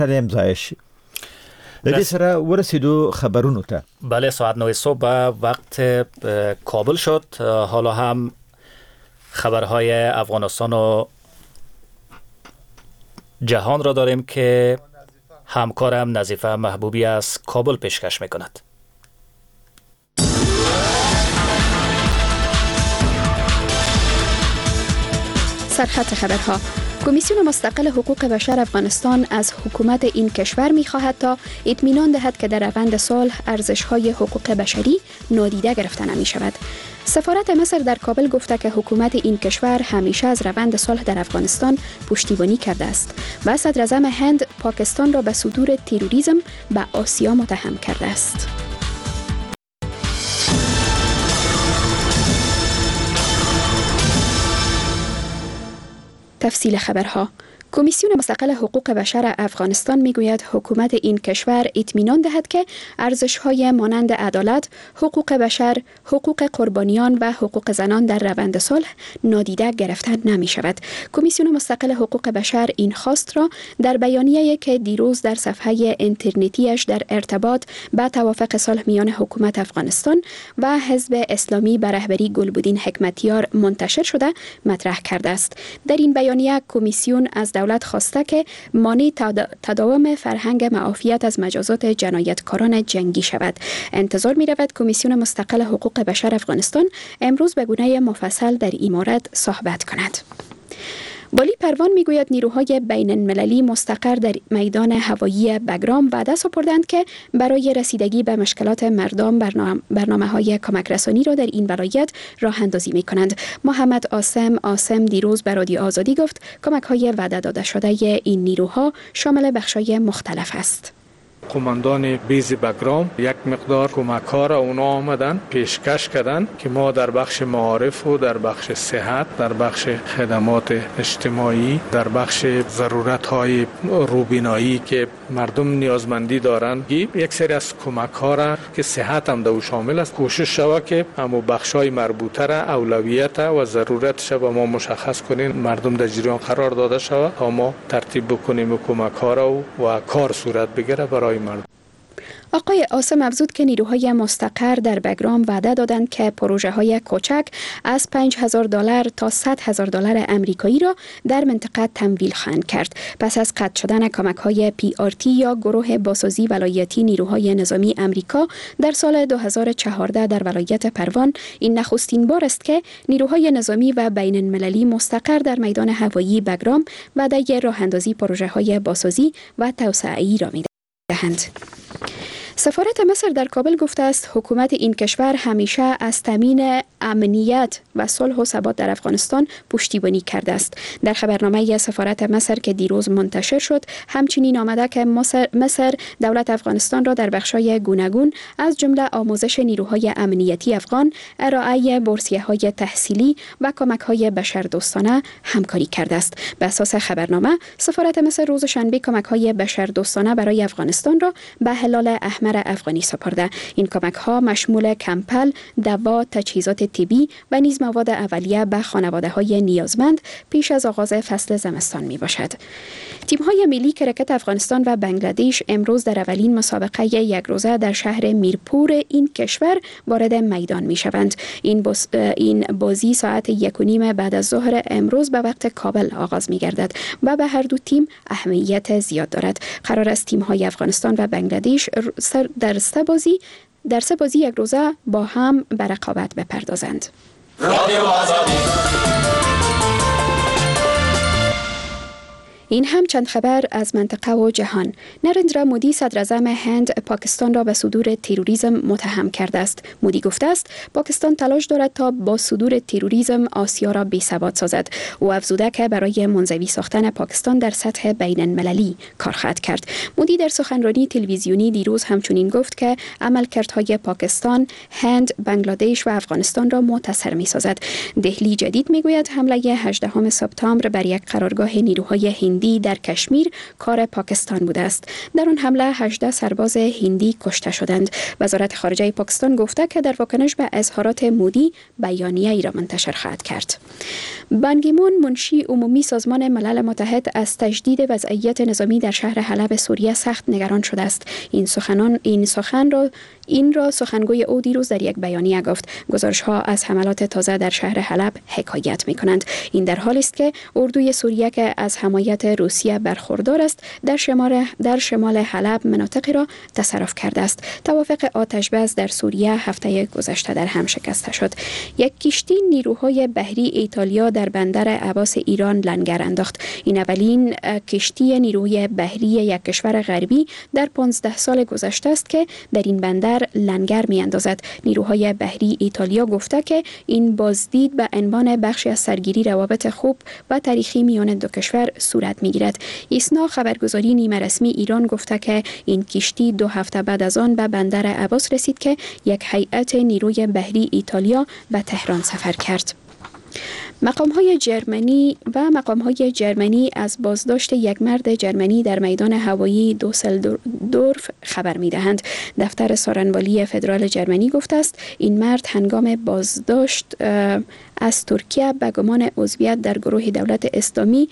امضایش در سره ورسیدو خبرونو ته. بله، ساعت 9 صبح وقت کابل شد. حالا هم خبرهای افغانستان و جهان را داریم که همکارم نظیفه محبوبی از کابل پیشکش میکند. سرخط خبرها. کمیسیون مستقل حقوق بشر افغانستان از حکومت این کشور می‌خواهد تا اطمینان دهد که در روند صلح ارزش‌های حقوق بشری نادیده گرفته نمی‌شود. سفارت مصر در کابل گفته که حکومت این کشور همیشه از روند صلح در افغانستان پشتیبانی کرده است و صدراعظم هند پاکستان را به صدور تروریسم به آسیا متهم کرده است. تفصیل خبرها. کمیسیون مستقل حقوق بشر افغانستان میگوید حکومت این کشور اطمینان دهد که ارزش‌های مانند عدالت، حقوق بشر، حقوق قربانیان و حقوق زنان در روند صلح نادیده گرفته نمی شود. کمیسیون مستقل حقوق بشر این خواست را در بیانیه‌ای که دیروز در صفحه اینترنتیش در ارتباط با توافق صلح میان حکومت افغانستان و حزب اسلامی به رهبری گلبدین حکمتیار منتشر شده مطرح کرده است. در این بیانیه کمیسیون از دولت خواسته که مانع تداوم فرهنگ معافیت از مجازات جنایتکاران جنگی شود. انتظار می رود کمیسیون مستقل حقوق بشر افغانستان امروز به گونه مفصل در این مورد صحبت کند. والی پروان میگوید نیروهای بین المللی مستقر در میدان هوایی بگرام وعده سپردند که برای رسیدگی به مشکلات مردم برنامه‌های کمک رسانی را در این ولایت راه اندازی می کنند. محمد آسم دیروز به رادیو آزادی گفت کمک‌های وعده داده شده این نیروها شامل بخش‌های مختلف است. قماندان بیز بگرام یک مقدار کمک‌ها را اونا آمدن پیشکش کردن که ما در بخش معارف و در بخش صحت، در بخش خدمات اجتماعی، در بخش ضرورت‌های روبینایی که مردم نیازمندی دارند، یک سری از کمک‌ها را که صحت هم در شامل است کوشش شود که همو بخش‌های مربوطه را اولویت و ضرورتش با ما مشخص کنیم، مردم در جریان قرار داده شود تا ما ترتیب بکنیم و کمک‌ها را و کار صورت بگیره برای مردم. آقای آسم افزود که نیروهای مستقر در بگرام وعده دادند که پروژه‌های کوچک از $5,000 تا $100,000 آمریکایی را در منطقه تمویل خواهند کرد. پس از قطع شدن کمک‌های PRT یا گروه بازسازی ولایتی نیروهای نظامی آمریکا در سال 2014 در ولایت پروان، این نخستین بار است که نیروهای نظامی و بین المللی مستقر در میدان هوایی بگرام وعده راه اندازی پروژه‌های بازسازی و توسعه‌ای را می‌دهند. سفارت مصر در کابل گفته است حکومت این کشور همیشه از تامین امنیت و صلح و ثبات در افغانستان پشتیبانی کرده است. در خبرنامه سفارت مصر که دیروز منتشر شد همچنین آمده که مصر دولت افغانستان را در بخش‌های گوناگون از جمله آموزش نیروهای امنیتی افغان، ارائه بورسیه‌های تحصیلی و کمک‌های بشردوستانه همکاری کرده است. به اساس خبرنامه سفارت مصر روز شنبه کمک‌های بشردوستانه برای افغانستان را به هلال احمر افغانی سپرده. این کمک‌ها مشمول کمپل، دوا، تجهیزات طبی و نیز مواد اولیه به خانواده‌های نیازمند پیش از آغاز فصل زمستان میباشد. تیم‌های ملی کرکت افغانستان و بنگلادش امروز در اولین مسابقه یک روزه در شهر میرپور این کشور وارد میدان میشوند. این بازی ساعت 1:30 بعد از ظهر امروز به وقت کابل آغاز میگردد و به هر دو تیم اهمیت زیاد دارد. قرار است تیم‌های افغانستان و بنگلادش در سه بازی یک روزه با هم به رقابت بپردازند. این هم چند خبر از منطقه و جهان. نریندرا مودی صدراعظم هند پاکستان را به صدور تروریسم متهم کرده است. مودی گفته است پاکستان تلاش دارد تا با صدور تروریسم آسیا را بی‌ثبات سازد. او افزوده که برای منزوی ساختن پاکستان در سطح بین المللی کار خواهد کرد. مودی در سخنرانی تلویزیونی دیروز همچنین گفت که عملکردهای پاکستان، هند، بنگلادش و افغانستان را متصر می‌سازد. دهلی جدید میگوید حمله 18 سپتامبر بر یک قرارگاه نیروهای هندی هندی در کشمیر کار پاکستان بوده است. در آن حمله 18 سرباز هندی کشته شدند. وزارت خارجه پاکستان گفته که در واکنش به اظهارات مودی بیانیه ای را منتشر خواهد کرد. بان کی مون منشی عمومی سازمان ملل متحد از تجدید وضعیت نظامی در شهر حلب سوریه سخت نگران شده است. این را سخنگوی او دیروز در یک بیانیه گفت. گزارش ها از حملات تازه در شهر حلب حکایت می کنند. این در حالی است که اردوی سوریه که از حمایت روسیه برخوردار است در شمال حلب مناطقی را تصرف کرده است. توافق آتش‌بس در سوریه هفته گذشته در هم شکسته شد. یک کشتی نیروهای بحری ایتالیا در بندر عباس ایران لنگر انداخت. این اولین کشتی نیروی بحری یک کشور غربی در 15 سال گذشته است که در این بندر لنگر می اندازد. نیروهای بحری ایتالیا گفته که این بازدید به عنوان بخشی از سرگیری روابط خوب و تاریخی میان دو کشور صورت می گیرد. ایسنا خبرگزاری نیمه رسمی ایران گفته که این کشتی 2 هفته بعد از آن به بندر عباس رسید که یک هیئت نیروی بحری ایتالیا به تهران سفر کرد. مقام‌های جرمنی از بازداشت یک مرد جرمنی در میدان هوایی دوسلدورف خبر می‌دهند. دفتر سارنوالی فدرال جرمنی گفته است این مرد هنگام بازداشت از ترکیه به گمان عضویت در گروه دولت اسلامی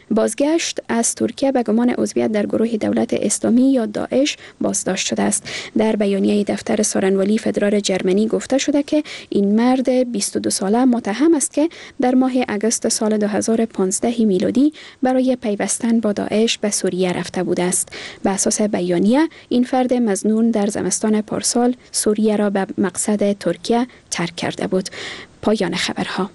در گروه دولت اسلامی یا داعش بازداشت شده است. در بیانیه دفتر سارنوالی فدرال جرمنی گفته شده که این مرد 22 ساله متهم است که در ماه اگست سال 2015 میلادی برای پیوستن با داعش به سوریه رفته بوده است. به اساس بیانیه این فرد مظنون در زمستان پارسال سوریه را به مقصد ترکیه ترک کرده بود. پایان خبرها.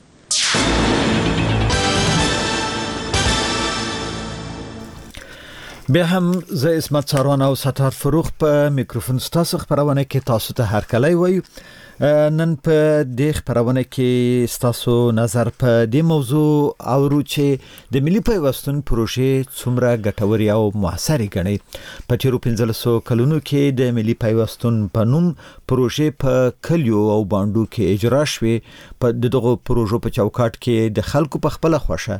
بیا هم زه اسمت ساروان او ستار فروغ په میکروفون ستاسو خبرونه کې تاسو ته هر کله وایو. نن په دې خبرونه کې ستاسو نظر په دې موضوع اورو چې د ملي پیوستون پروژې څومره ګټورې او موثرې ګڼي. په تیرو 15 کلونو کې د ملي پیوستون په نوم پروژې په کلیو او باندو کې اجرا شوې. په دغه پروژو په چوکاټ کې د خلکو په خپل خوښه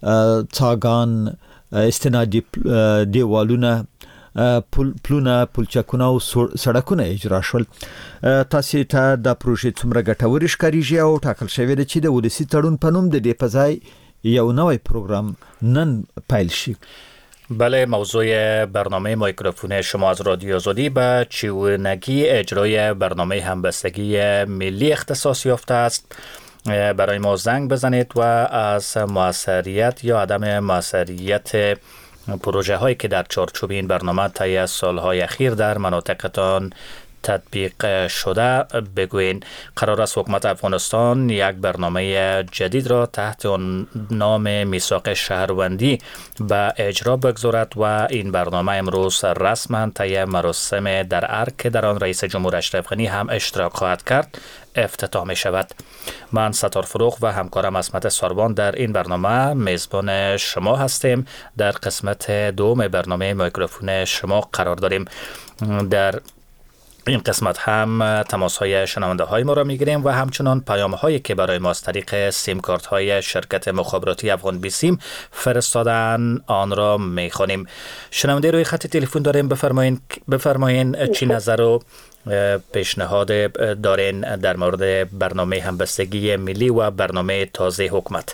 څاګان، استنادي دیوالونه، پلونه، پلچکونه او سړکونه اجرا شول. تاسو ته د پروژې څومره ګټورې ښکارېږي او ټاکل شوی دی چې د ولسی تړون په نوم د دې په ځای یو نوی پروګرام نن پیل شي؟ بله، موضوع برنامه میکروفون شما از رادیو آزادی به چگونگی اجرای برنامه همبستگی ملی اختصاص یافته است. برای ما زنگ بزنید و از موثریت یا عدم موثریت پروژه هایی که در چارچوب این برنامه طی سالهای اخیر در مناطقتان تطبیق شده بگوین. قرار است حکومت افغانستان یک برنامه جدید را تحت نام میثاق شهروندی به اجرا بگذارد و این برنامه امروز رسما طی مراسم در ارگ که در آن رئیس جمهور اشرف غنی هم اشتراک خواهد کرد افتتاح می شود. من ستار فروغ و همکارم عصمت ساروان در این برنامه میزبان شما هستیم. در قسمت دوم برنامه میکروفون شما قرار داریم. در این قسمت هم تماس های شنونده های ما را میگیریم و همچنان پیام هایی که برای ما از طریق سیم کارت های شرکت مخابراتی افغان بی سیم فرستادن آن را میخوانیم. شنونده روی خط تلفن داریم. بفرمایین چی نظر و پیشنهاد دارین در مورد برنامه همبستگی ملی و برنامه تازه حکومت؟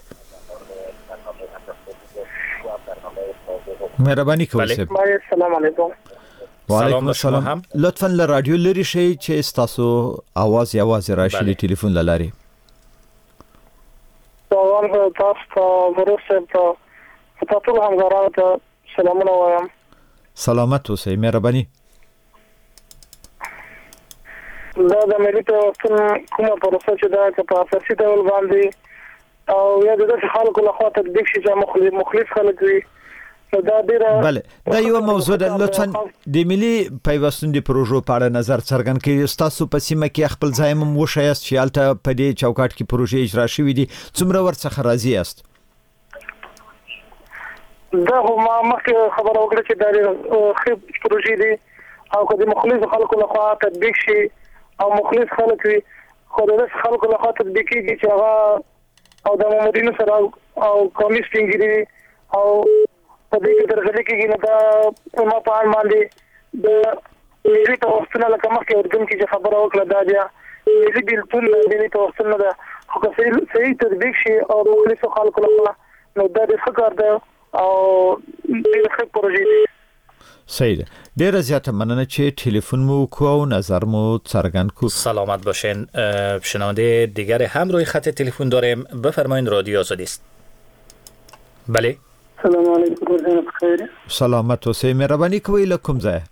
مهربانی کوئ. سلام علیکم. وعلیکم السلام. لطفاً له رادیو لري شي چې تاسو आवाज یوازې راشي د ټلیفون لاري. تاسو ورسره تاسو همغارانو ته سلامونه وایم. سلامت اوسئ. مهرباني. دا د ملي پیوستون کومه پروسه چې دا په اساسي ډول باندې او یا د خلکو لخوا تطبیق شي چې مخالف خلک وي. بله، دا یو موضوع ده. لطفاً د ملي پیوستون د پروژو په اړه نظر څرګند کړئ. تاسو په سیمه کې خپل ځای هم وښایاست چې هلته په دې چوکاټ کې پروژې اجرا شوې دي. څومره ورڅخه راضي یاست؟ دا ما مخکې خبره وکړه چې دا ښه پروژې دي او که د مخالف خلکو لخوا تطبیق شي او مخالف خلک وي، خو د خلکو لخوا تطبیق کېږي چې هغه او د مامورینو سره او قومي سپینګیري او په دې کې درغلي کېږي نو دا ما په اړه باندې د ملي توافق لکه مخکې اردن کې چې خبره وکړه دا بیا ملي بیلتون ملي توافق نه ده خو که صحیح تطبیق شي او د مخلصو خلکو لپاره نو دا د ښه کار ده او ډېر ښه پروژې دي. صحیح ده. ډیره زیاته مننه چې تلفن مو کو او نظر مو څرګند کو. سلامت باشین. شنونده دیگر هم روی خط تلفن داریم. بفرمایید رادیو آزادی است. بله. سلام علیکم روزانه بخیر. سلامت اوسئ. مهرباني کوئ له کوم ځای؟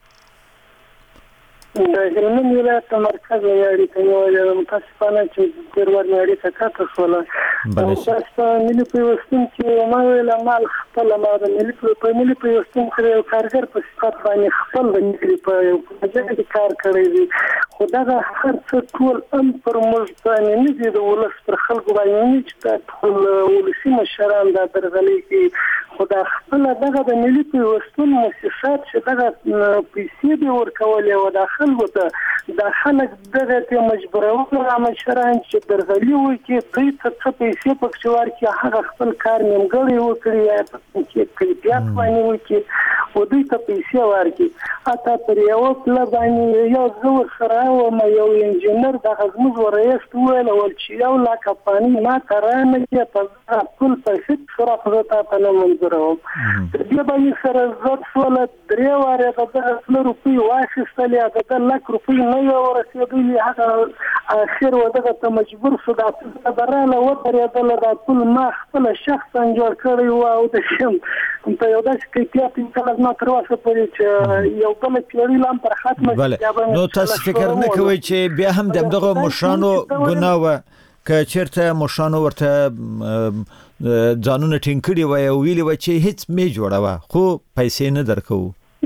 د هلمند ولایت مرکز یاري ته متاسفانه چې ډېر ور نړۍ ته کاته شوله. تاسو ملي پیوستون چې ما ویل مال خپل ما د ملي پیوستون کې یو کارګر په صفت باندې خپل د په یو ځای کې کار کړی دی خو دا هر څه ټول پر موږ باندې نه دي د ولس پر خلکو باندې چې ټول ولسي مشران دا درغلي کې خو دا خپل دغه د ملي پیوستون مؤسسات چې دغه پیسې دی ورکولې او د خلکو ته د خلک دغه ته مجبورول مشران چې درغلي وکړي دوی څه پیسې پکې ورکړي هغه خپل کار نیمګړی وکړي یا چې کلیپیات باندې وکړي او دوی ته پیسې ورکړي اته پر یو پل باندې یو زور سره او یو انجنیر د غزمز ورئیس ویل ول چې یو لا کمپانی ما ترانه کې په ټول پیسې سره پروتا په منظور و د دې باندې سره زړه سول درې واره د 10 روپۍ واخیستلې د لک روپۍ نه ورسېدلې هغه اخر ودغه ته مجبور شو د براله ودرېدل د ټول ما خپل شخصا جوړ کړی او د شم په یو داسې کیفیت کې نه تر اوسه پورې چې یو بل پیړۍ لام پر ختمه نو تاسو فکر نه کوئ چې بیا هم دغه مشرانو ګناه و که چیرته مشرانو ورته ځانونه ټینګ کړي وای او ویلي و چې هیڅ می جوړاوه خو پیسې نه درکو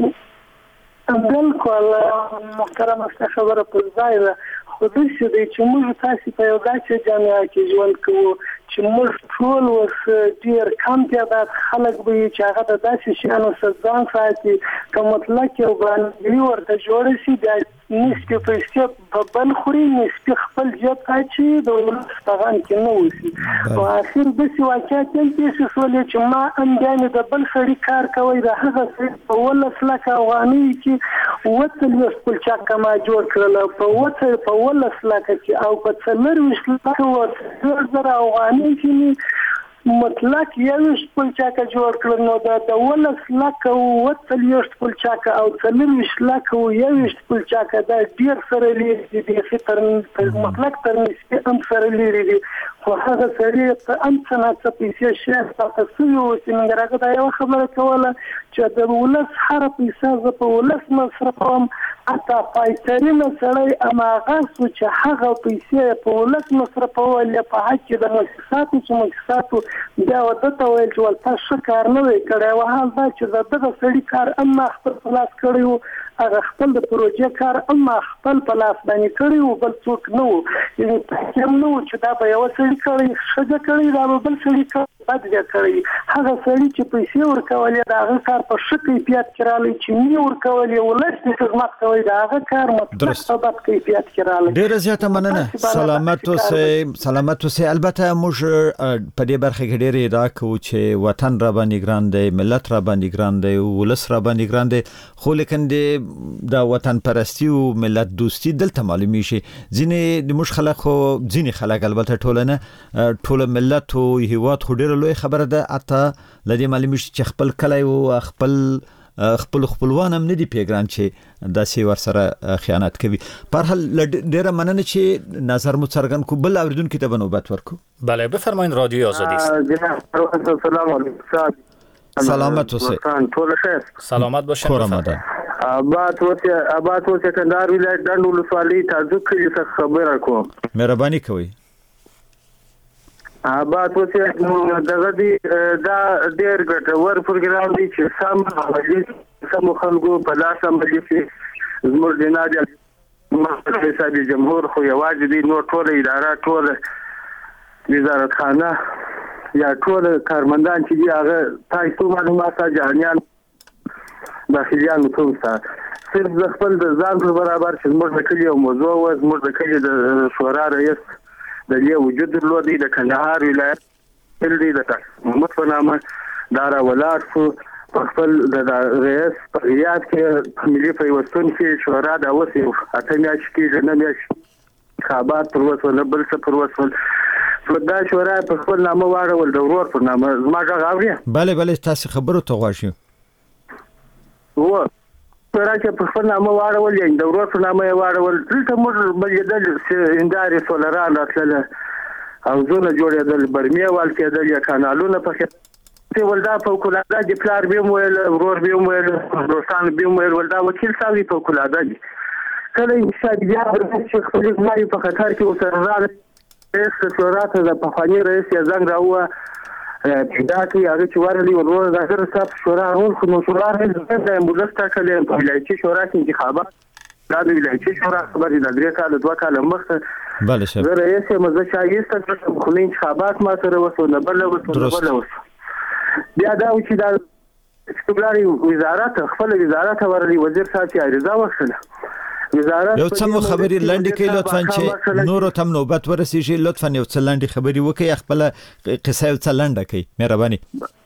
بالکل محترم خبره پر ځای ده خو د دې چې موږ تاسو په یو داسې جامعه کې ژوند کوو چې موږ ټول اوس ډیر کم تعداد خلک به چې هغه د داسې شیانو ځان ساتي که مطلق یو باندې ورته جوړ شي د نسبی پیسې په بل خوري نسبی خپل جیب اچي د ولس پغان کې نه وسی او اخر د څه واقعیت کې څه چې ما اندامه د بل سړي کار کوي د هغه څه په ولس لکه افغاني چې وته یو خپل چا کما جوړ کړل په ولس لکه چې او په څلور وشل او زره افغاني چې مطلق یو خپل چا کا جوړ کړل نو د ولس لکه وته یو خپل چا کا او څلور وشل لکه یو خپل چا کا د ډیر سره لري د فطر مطلق تر نسبی ام سره لري خو هغه سړي په ام څنګه پیسې شي تاسو یو چې موږ راغله دا یو خبره کوله چې د ولس هر پیسې په ولس مصرفوم اته پایترینه سړی اماغه چې هغه پیسې په ولس مصرفول په حق د مؤسساتو دا ودته ویل چې ولته شکار نه وي کړی او حال دا چې دغه سړي کار اما خپل خلاص کړیو هغه خپل د پروژې کار اما خپل په لاس باندې کړیو بل څوک نه وو یعنی تحکیم نه و چې دا به یو سړي کړی ښځه کړی دا بل سړي کړی بد کړی هغه سړي چې پیسې ورکولې دا هغه کار په ښه کیفیت کې رالی چې می ورکولې ولس د خدمت کوي دا هغه کار مطلق په بد کیفیت کې رالی ډیره زیاته مننه. سلامت اوسئ. البته موږ په دې برخه کې ډیره ادعا کوو چې وطن را باندې ګران دی ملت را باندې ګران دی ولس را باندې ګران دی خو لیکن د وطن پرستی او ملت دوستی دلته معلومی شي ځینې د مش خلک خو ځینې خلک البته ټول ملت او هیواد خو ډیره لوی خبره ده اته لدی معلومی شي چې خپل کلی او خپل خپلوان هم نه دی پیګران چې داسې ورسره خیانت کوي. په هر حال ډیره مننه چې نظر مو څرګند کو بل اوریدونکو ته نوبت ورکو. بله بفرمایید رادیو آزادی است. سلام علیکم. سلامت اوسئ. ټول خیر. سلامت باشین. کورماده آباد و کندهار ولایت ډنډ ولسوالۍ تعجب کلی څخه خبره کوم. مهرباني کوئ. آباد و دغه دی دا ډېر ګټور پروګرام دی چې سم خلکو په لاس عملي شي زموږ د نادي حسابي جمهور خو یوازې دی نو ټول اداره ټول وزارت خانه یا ټول کارمندان چې دی هغه تاسو معلومات جهانيان داخليان ټول صرف د خپل د ځان برابر چې زموږ د کلی او موضوع و زموږ د کلی د شورا رئیس د دې وجود درلودي د کندهار ولایت د محمد په نامه دارا ولار شو خپل د رئیس په یاد کې ملي پیوستون کې شورا د اوس یو اته میاشتې کې نه میاشتې خابات پر وسول بل څه پر وسول دا شورا په خپل نامه واړول د ورور پر نامه زما غږ اوري بله تاسو خبرو ته غواړئ و شورا چې په خپل نامه واړول یې د ورور پر نامه واړول دلته موږ بلېدل چې اندارې سولران راتلل او زونه جوړېدل برمې وال کېدل یا کانالونه پکې ولدا فوقلاده د پلار به مویل ورور به مویل دوستان به مویل ولدا وکیل صاحب فوقلاده دي کله چې بیا چې خپل ځای په خطر کې وسره رئیس شورا ته د پخوانی رئیس یې زنګ راوه پیدا کې هغه چې ورلي ورور د هغه صاحب شورا رول خو شورا د امبولانس کله په ولایتي شورا کې انتخابات دا د ولایتي شورا خبرې د 3 کال 2 کال مخکې بله شه زه رئیس مزه شایسته خو انتخابات ما سره وسو نه بل وسو بیا دا چې دا استقلالي وزارت خپل وزارت ورلي وزیر صاحب چې عریضه وکړه وزارت یو څه خبري لنډی کې لطفا چې نور تم نوبت ورسیږي لطفا یو څه لنډی خبري وکړئ خپل قصه یو څه لنډه کړئ مهرباني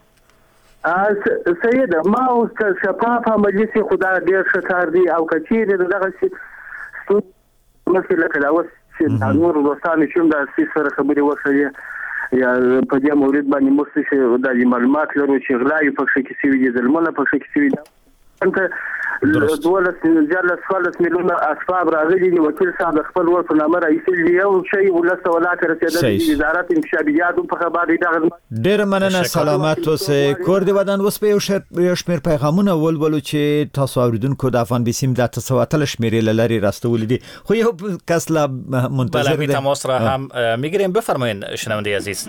سید ما اوس شفاف مجلس خدا ډیر شکر دی او کچیر دغه څه مسله کله اوس چې نور دوستانو چې د سره خبري وکړي یا په دې مورید باندې مستشفى د معلومات لرو چې غلاي په شکل کې سوي دي ظلمونه په شکل کې سوي دي انت دولت مليون اسباب راغلي دي وکیل صاحب خپل ورته نامه راځي یو شی ولسته ولاته رسیدل دي وزارت انتخابات په خبر دی ډیر مننه سلامات اوسه کور دی ودان اوس په یو شمیر پیغامونه ولولو چې تاسو اوریدونکو د افغان بیسیم د تاسواتل شمیرې لری راستول دي خو یو کس لا منتظر دی تماس را هم میگیریم بفرمایید شنونده عزیز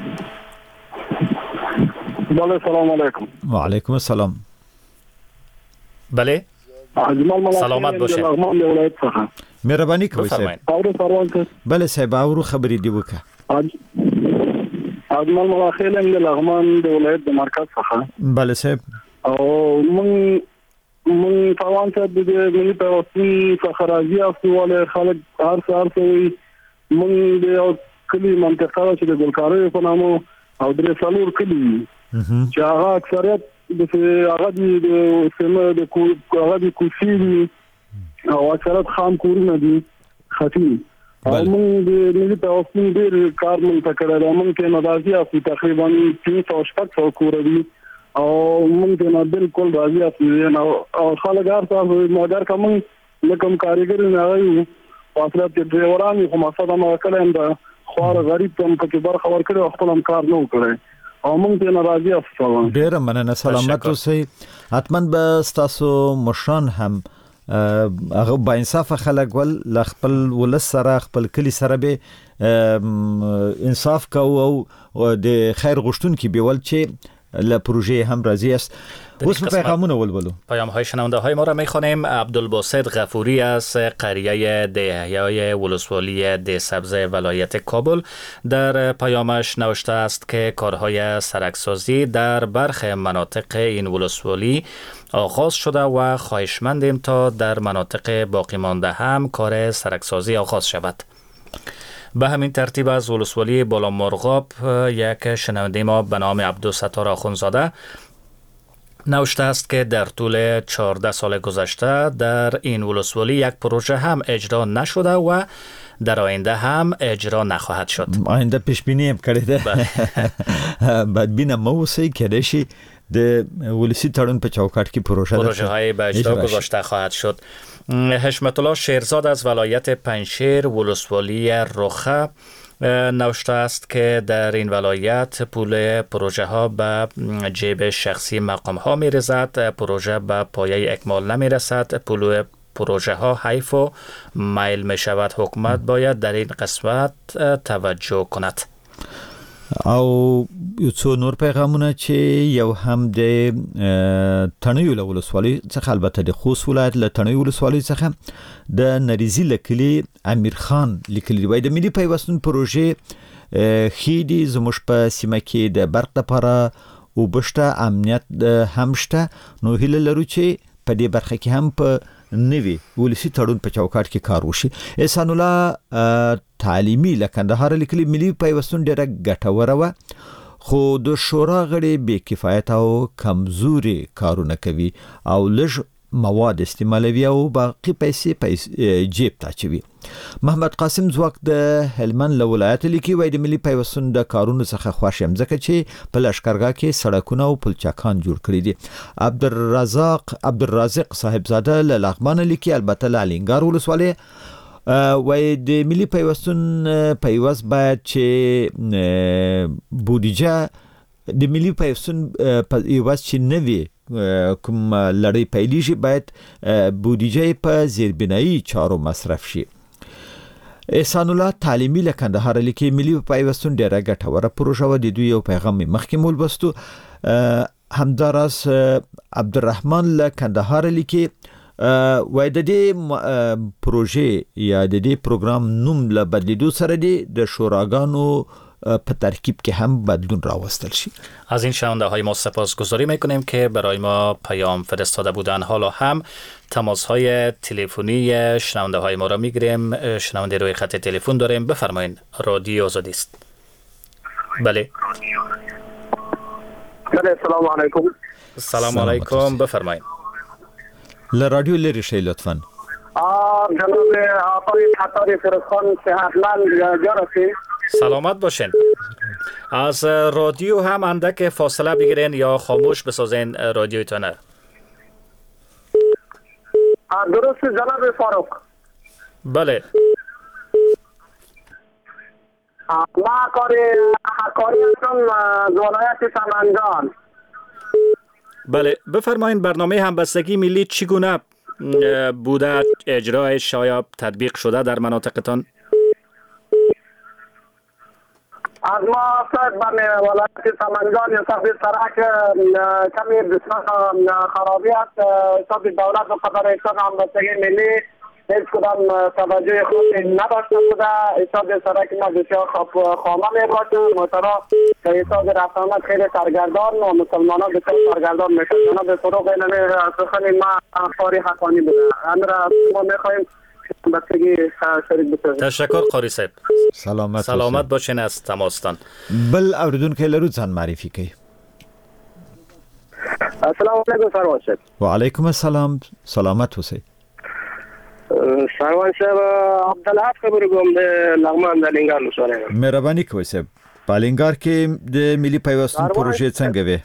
بله سلام علیکم و علیکم السلام بله سلامت باشه مهرباني کوئ صاحب بله صاحب اورو خبرې دی وکړه اجمل ملاخیل د لغمان د ولایت د مرکز څخه بله صاحب او من طبعا چې د ملي پیوستون څخه راځي او خلک هر څه من د کلی منطقه چې د ګلکاري په نامو او د څلور کلی چې هغه اکثریت د هغه د سیمه د هغه د کوشي او اکثریت خام کورونه دي خاطی او موږ د ملي پیوستون ډیر کار مونږ ته کړی دی موږ کې ناراضي او تقریبا 300 کور دي او موږ ته نه بالکل راضي او خلک هر څه مودر کوم لکه کاریګر نه راوي واصله د ډرایورانو په مقصد ما کړم دا خوار غریب ته په برخه ورکړي خپل کار نه وکړي او موږ ته ناراضي افسوس ډیر مننه سلامت اوسئ حتما به تاسو مشان هم هغه با انصاف خلک ول خپل ولس سره خپل کلی سره به انصاف کوو او د خیر غشتون کې به ول چې ل پروژه هم راضی است اوس پیغامونه ولولو پیام های شنونده های ما را میخوانیم عبدالباسط غفوری از قریه دهیای ولسوالی ده سبز ولایت کابل در پیامش نوشته است که کارهای سرکسازی در برخی مناطق این ولسوالی آغاز شده و خواهشمندیم تا در مناطق باقی مانده هم کار سرکسازی آغاز شود. به همین ترتیب از ولسوالی بالامرغاب یک شنونده ما به نام عبدالستار آخونزاده نوشته است که در طول 14 سال گذشته در این ولسوالی یک پروژه هم اجرا نشده و در آینده هم اجرا نخواهد شد. آینده پیش بینی هم کرده. بدبین موسی کدشی د ولسی تړون په چوکاټ کې پروژه های به اجرا گذاشته خواهد شد. حشمت الله شیرزاد از ولایت پنجشیر ولسوالی رخه نوشته است که در این ولایت پول پروژه ها به جیب شخصی مقام ها می رسد، پروژه به پایه اکمال نمی رسد، پول پروژه ها حیف و میل می شود. حکومت باید در این قسمت توجه کند. او یو څو نور پیغامونه چې یو هم د تڼیو له ولسوالۍ څخه البته د خوست ولایت له تڼیو ولسوالۍ څخه د نریزي لکلي امیر خان لیکلي وای د ملي پیوستون پروژې خېدي زموږ په سیمه کې د برق لپاره او بشته امنیت هم شته نو هیله لرو چې په دې برخه کې هم په نوی ولسی تړون په چوکاټ کې کار وشي. احسان الله تعلیمی لکندهار لیکلي ملي پیوستون ډیره ګټوره و خو د شورا غړي بې کفایت او کمزوري کارونه کوي او لږ مواد استعمالوي او باقي پیسې جیب ته اچوي. محمد قاسم زواک د هلمند له ولایت لیکي وای د ملي پیوستون د کارونو څخه خوښ یم ځکه چې په لشکرګاه کې سړکونه او پلچکان جوړ کړي دي. عبدالرازق صاحبزاده له لغمان لیکي البته له الینګار ولسوالۍ وای د ملي پیوستون پیوست باید چې بودیجه د ملي پیوستون پیوست چې نوي کوم لړۍ پیلیږي باید بودیجه په زیربنایی چارو مصرف شي. احسان الله تعلیمی له کندهار لیکي ملي پیوستون ډیره ګټوره پروژه و د دوی یو پیغام مخکې مول بستو. همداراز عبدالرحمن له کندهار لیکي وای د دې پروژې یا د دې پروګرام نوم له بدلیدو سره د شوراګانو په ترکیب که هم بدلون راوستل شد. از این شنونده های ما سپاسگزاری میکنیم که برای ما پیام فرستاده بودن. حالا هم تماس های تلفنی شنونده های ما را میگیریم. شنونده روی خط تلفن داریم. بفرمایید. رادیو آزادی است. بله. سلام علیکم. سلام علیکم. بفرمایید. لرادیو لری شی لطفاً. جناب آقای خطاری فرخان صحتمند جرسی. سلامت باشین. از رادیو هم اندک فاصله بگیرین یا خاموش بسازین رادیویتون. درست جناب فاروق. بله. ما کاری هستم ولایت سمنگان. بله بفرمایین برنامه همبستگی ملی چگونه بوده اجرایش شاید تطبیق شده در مناطقتان؟ از ما صد بر ولایت سمنگان یا صاحب سرک کمی بسیار خرابی است. صاحب دولت و قدر ایستاد همبستگی ملی هیچ کدام توجه خود نداشته بوده. ایستاد سرک ما بسیار خامه می باشه. موترها که ایستاد رفتانت خیلی سرگردان و مسلمان ها بسیار سرگردان میشه. جناب فروغ اینمی سخن ما فاری حقانی بوده. امیر ما میخواییم بستگی شریک بسازیم. تشکر قاری صاحب. سلامت باشین از تماستان. بل اوریدون که لرو ځان معرفي کوي. السلام علیکم سروان صاحب. و علیکم السلام. سلامت اوسئ. سروان صاحب عبدالحق خبر کوم د لغمان د الینګار ولسوالۍ. مهرباني کوئ صاحب. په الینګار کې د ملي پیوستون پروژې څنګه وي؟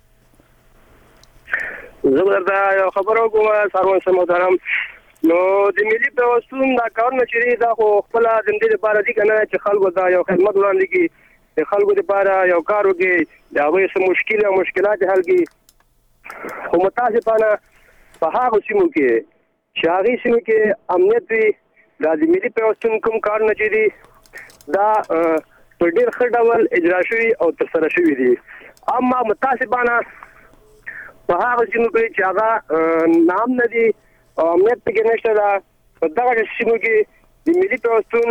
زه درته یو خبر کوم سروان صاحب محترم. نو د ملي پیوستون دا کارونه چې دا خو خپل د دې لپاره دي کنه چې خلکو دا یو خدمت وړاندې کی د خلکو لپاره یو کار وکړي دا به څه مشکلات حل کړي. خو متاسفانه په هغه سیمو کې چې هغه سیمو کې امنیت وي دا د ملي پیوستون کوم کارونه چې دي دا په ډېر ښه ډول اجرا شوي او ترسره شوي دي. اما متاسفانه په هغه سیمو کې چې هغه نام نه دي او امنیت پکې نشته ده په دغه سیمو کې د ملي پیوستون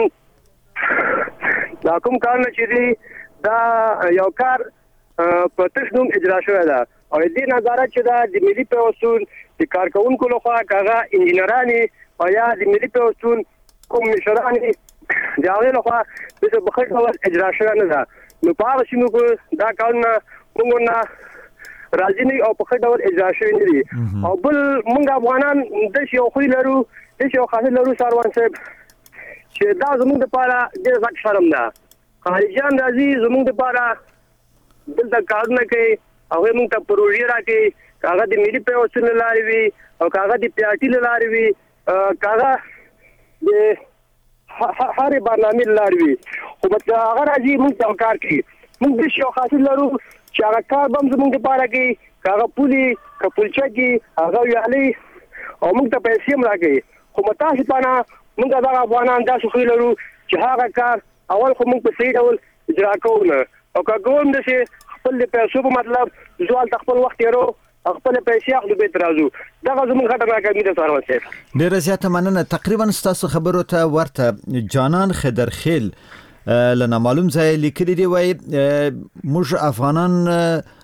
دا کوم کارونه چې دي دا یو کار په تش نوم اجرا شوی ده او دې نظارت چې دا د ملي پیوستون د کارکونکو لخوا هغه انجینرانی او یا د ملي پیوستون کوم مشرانی د هغه لخوا د بخښ ډول اجرا شوی نه ده. نو په هغه سیمو کې دا کارونه موږ نه راځي نه او په ښه ډول اجرا شوی نه دي. او بل موږ افغانان د یو خوی لرو د یو خاص لرو سروان صاحب چې دا زموږ لپاره ډېر زیات شرم ده. خارجيان راځي زموږ لپاره دلته کارونه کوي او موږ ته پروژې راکوي کاغه د ملي پیوستون لاري وي او کاغه د پیاټي لاري وي کاغه د هر برنامه لاري وي خو په هغه راځي موږ ته کار کوي. موږ د یو خاص لرو چې هغه کار به زموږ لپاره کوي کاغه پولي کپلچګي هغه ویالي او موږ ته پیسې هم راکوي. خو متاسفانه موږ د افغانان داسې خو لرو چې هغه کار اول خو موږ په صحیح ډول اجرا کوو نه او کوم د خپل پیسو په مطلب ځوال خپل وخت یې خپل پیسې اخلو به ترازو دغه زموږ غټه راکمي د سروان صاحب. ډیره زیاته مننه. تقریبا ستاسو خبرو ته ورته جانان خضرخیل لنه معلوم ځای لیکلي دی وای موږ افغانان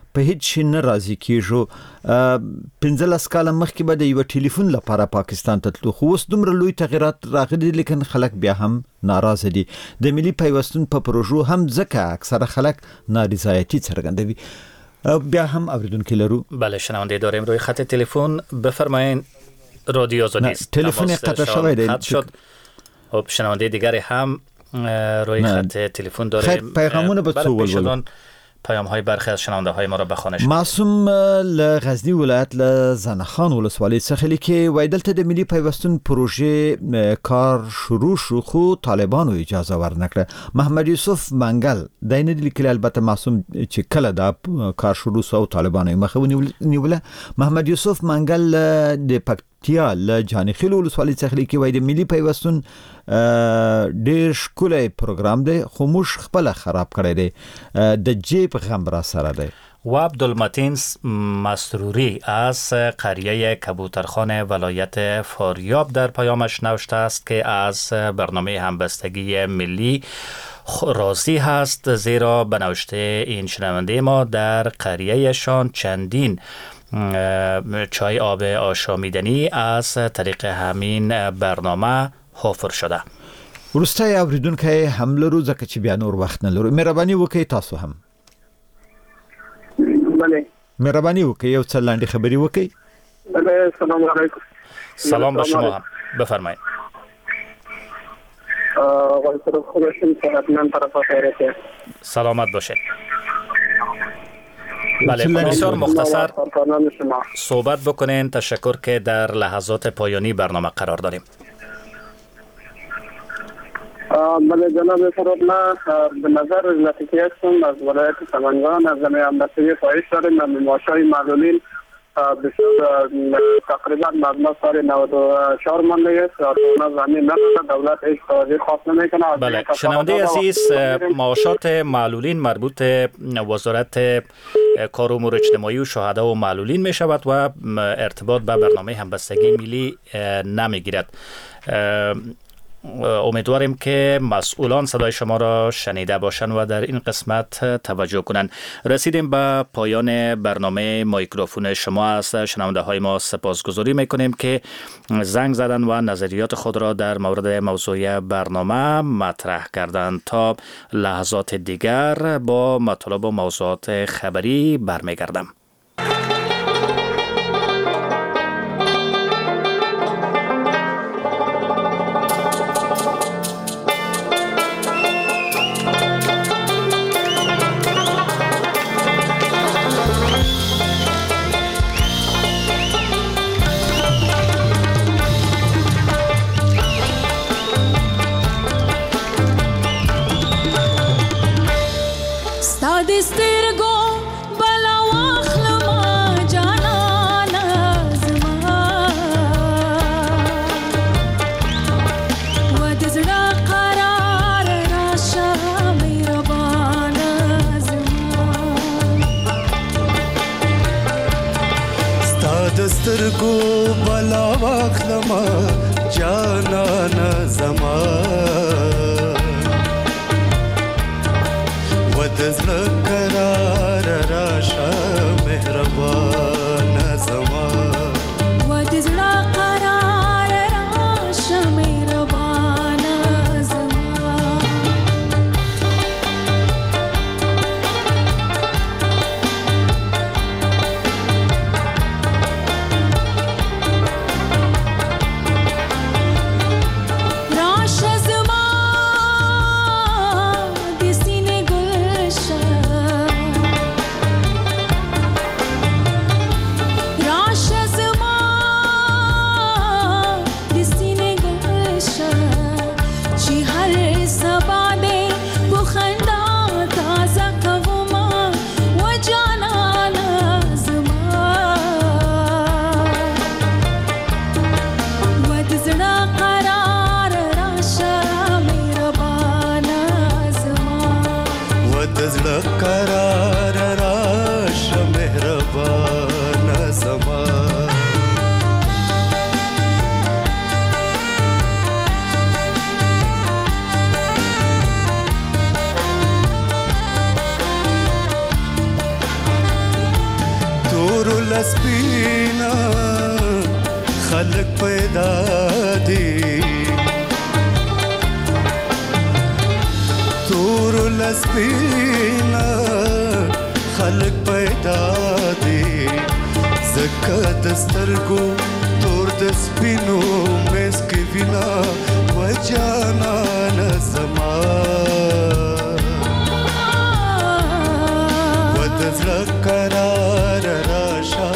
په هیڅ شي نه راضي کیږو 15 کال مخکې به د یو ټلیفون لپاره پاکستان ته تلو، خو اوس دومره لوی تغیرات راغلي لیکن خلک بیا هم ناراضه دي. د ملي پیوستون په پروژو هم ځکه اکثره خلک نارضایتي څرګندوي. بیا هم اوریدونکو لرو. بله شنونده داریم روی خط تلفن، بفرمایین. رادیو آزادی است. تلفن قطع شده شد. خب شنونده دیگری هم روی خط تلفن داریم. خیر پیغامونه به تو ولول. پیام های برخی از شنونده های ما را بخوانش. معصوم ل غزنی ولایت ل زنخان ولسوالی څخه لیکي وای دلته د ملي پیوستون پروژه کار شروع شو خو طالبانو اجازه ورنکړه. محمد یوسف منګل د نه لیکل البته معصوم چې کله دا کار شروع سو طالبانو مخه نیوله. محمد یوسف منګل د پکتیا ل جانخیل ولسوالی څخه لیکي وای د ملي پیوستون ډیر ښکلی پروګرام دی خو موږ خپل خراب کړی دی، د جیب غم را سره دی. و عبدالمتین مسروری از قریه کبوترخانه ولایت فاریاب در پیامش نوشته است که از برنامه همبستگی ملی راضی هست، زیرا به نوشته این شنونده ما در قریهشان چندین چای آب آشامیدنی از طریق همین برنامه حفر شده. ورسته اوریدونکو هم لرو ځکه چې بیا نور وخت نه لرو. مهرباني وکړئ تاسو هم. بله مهرباني وکړئ یو څه لاندې خبري وکړئ. بله سلام علیکم. سلام به شما هم. بفرمایید. سلامت باشید. بله بسیار مختصر صحبت بکنین. تشکر که در لحظات پایانی برنامه قرار داریم. بله جناب فرادنا، به نظر نتیجه هستم از ولایت سمنگان از زمین همبستگی خواهش داریم. معاشای معلولین تقریبا مبلغ سال 94 مانده است. زمین نفت دولت هیچ توجه خاص نمیکنه. بله شنونده عزیز، معاشات معلولین مربوط وزارت کار و امور اجتماعی و شهدا و معلولین می شود و ارتباط به برنامه همبستگی ملی نمیگیرد. امیدواریم که مسئولان صدای شما را شنیده باشند و در این قسمت توجه کنند. رسیدیم به پایان برنامه مایکروفون شما. از شنونده های ما سپاسگزاری میکنیم که زنگ زدن و نظریات خود را در مورد موضوع برنامه مطرح کردند. تا لحظات دیگر با مطالب و موضوعات خبری برمیگردم. دسترګو بلا واخلما جانان زما ودزړه قرار راشه مهربان زما ودزړه قرار راشه مهربان زما خلق پیدا دی تور لسپینا خلق پیدا دی زکا دسترگو تور دسپینو مسکی وینا و جانان زمان و دزل قرار راشا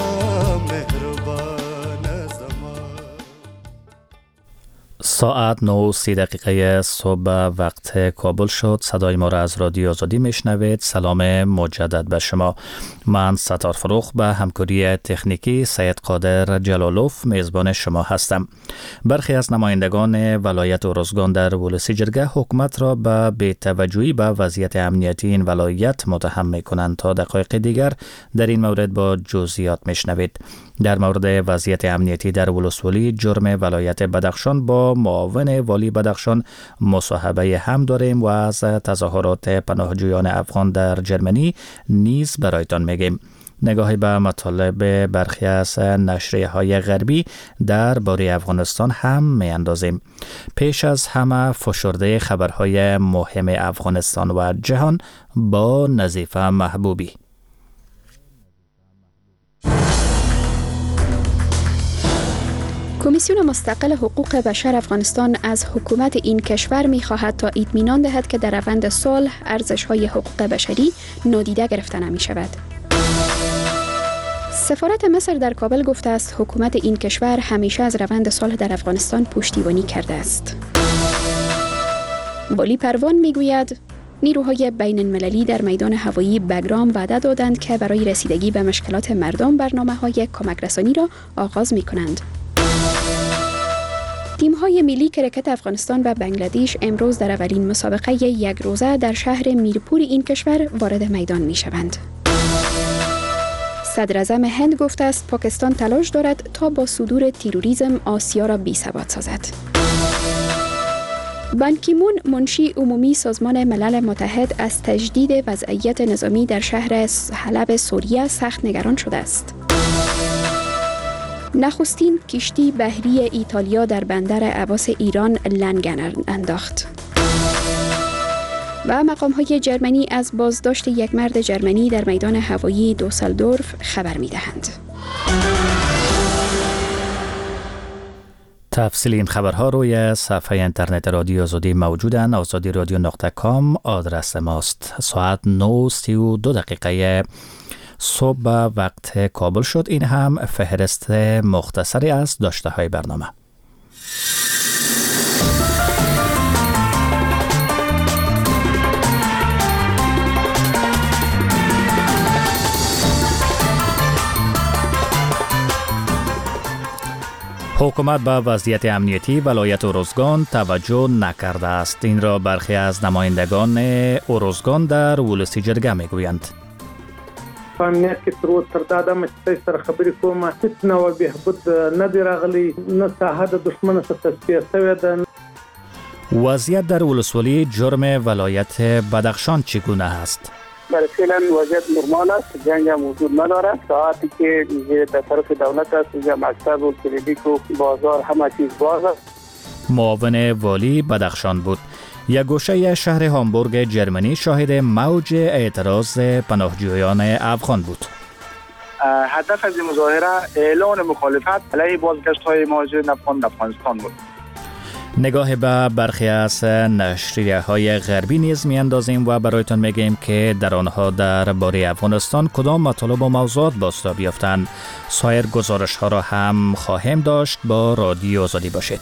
مهربان زمان. ساعت 9:30 صبح وقت کابل شد. صدای ما را از رادیو آزادی میشنوید. سلام مجدد به شما. من ستار فروخ به همکاری تکنیکی سید قادر جلالوف میزبان شما هستم. برخی از نمایندگان ولایت ارزگان در ولسی جرگه حکومت را به بی‌توجهی به وضعیت امنیتی این ولایت متهم میکنند. تا دقایق دیگر در این مورد با جزئیات میشنوید. در مورد وضعیت امنیتی در ولسوالی جرم ولایت بدخشان با معاون والی بدخشان مصاحبه هم داریم و از تظاهرات پناهجویان افغان در جرمنی نیز برایتان میگیم. نگاهی به مطالب برخی از نشریه‌های غربی در باره افغانستان هم میاندازیم. پیش از همه فشرده خبرهای مهم افغانستان و جهان با نظیفه محبوبی. کمیسیون مستقل حقوق بشر افغانستان از حکومت این کشور می‌خواهد تا اطمینان دهد که در روند صلح ارزش‌های حقوق بشری نادیده گرفته نمی‌شود. سفارت مصر در کابل گفته است حکومت این کشور همیشه از روند صلح در افغانستان پشتیبانی کرده است. والی پروان میگوید نیروهای بین المللی در میدان هوایی بگرام وعده دادند که برای رسیدگی به مشکلات مردم برنامه‌های کمک رسانی را آغاز می‌کنند. تیم‌های ملی کرکت افغانستان و بنگلادش امروز در اولین مسابقه یک روزه در شهر میرپور این کشور وارد میدان می‌شوند. صدر اعظم هند گفته است پاکستان تلاش دارد تا با صدور تروریسم آسیا را بی‌ثبات سازد. بان کی مون منشی عمومی سازمان ملل متحد از تجدید وضعیت نظامی در شهر حلب سوریه سخت نگران شده است. نخستین کشتی بحری ایتالیا در بندر عباس ایران لنگر انداخت. و مقام‌های جرمنی از بازداشت یک مرد جرمنی در میدان هوایی دوسلدورف خبر می‌دهند. تفصیل این خبرها روی صفحه اینترنت رادیو آزادی موجودند. azadiradyo.com آدرس ماست. ساعت 9:32 صبح وقت کابل شد. این هم فهرست مختصری از داشته های برنامه. حکومت به وضعیت امنیتی ولایت ارزگان توجه نکرده است. این را برخی از نمایندگان ارزگان در ولسی جرگه میگویند. امنیت کې تر دادم چې سره خبرې کوم هیڅ نوع بهبود نه دی راغلی، نه ساحه د دشمن څخه تصفیه شوې ده. وضعیت در ولسوالی جرم ولایت بدخشان چگونه است؟ برای فعلا وضعیت نرمال است، جنگ هم وجود نداره. ساعتی که زیر تصرف دولت است، اینجا مکتب و کلیدیک و بازار همه چیز باز است. معاون والی بدخشان بود. یک گوشه شهر هامبورگ جرمنی شاهد موج اعتراض پناهجویان افغان بود. هدف از این مظاهره اعلان مخالفت علیه بازگشت‌های مهاجرین افغان در افغانستان بود. نگاه به برخی از نشریه‌های غربی نیز می‌اندازیم و برایتان میگیم که در آنها درباره افغانستان کدام مطالب و موضوعات بازتاب یافتند. سایر گزارش‌ها را هم خواهیم داشت. با رادیو آزادی باشید.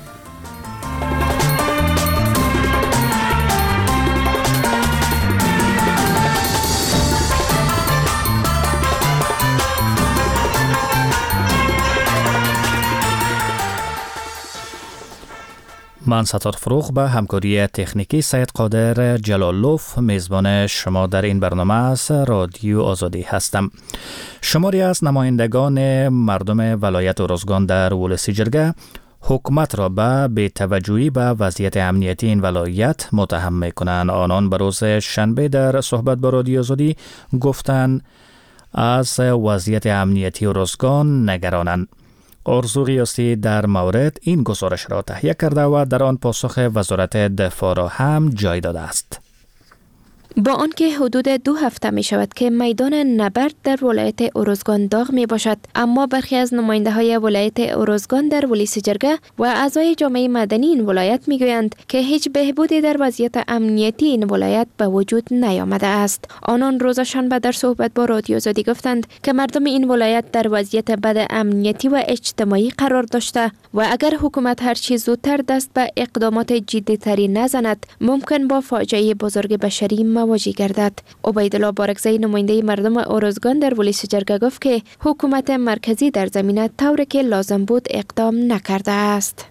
من ستار فروخ به همکاری تکنیکی سید قادر جلالوف میزبان شما در این برنامه از رادیو آزادی هستم. شماری از نمایندگان مردم ولایت ارزگان در ولسی جرگه حکومت را به بی‌توجهی به وضعیت امنیتی این ولایت متهم می‌کنند. آنان به روز شنبه در صحبت با رادیو آزادی گفتند از وضعیت امنیتی ارزگان نگرانند. آرزو غیاثی در مورد این گزارش را تهیه کرده و در آن پاسخ وزارت دفاع را هم جای داده است. با آنکه حدود 2 هفته می شود که میدان نبرد در ولایت ارزگان داغ می باشد، اما برخی از نماینده های ولایت ارزگان در ولیس جرگه و اعضای جامعه مدنی این ولایت می گویند که هیچ بهبودی در وضعیت امنیتی این ولایت به وجود نیامده است. آنان روز شنبه در صحبت با رادیو آزادی گفتند که مردم این ولایت در وضعیت بد امنیتی و اجتماعی قرار داشته و اگر حکومت هر چیز زودتر دست به اقدامات جدی‌تری نزند، ممکن با فاجعه بزرگ بشری مواجه گردد. عبیدالله بارکزی نماینده مردم ارزگان در ولیس جرگه گفت که حکومت مرکزی در زمینه طوری که لازم بود اقدام نکرده است.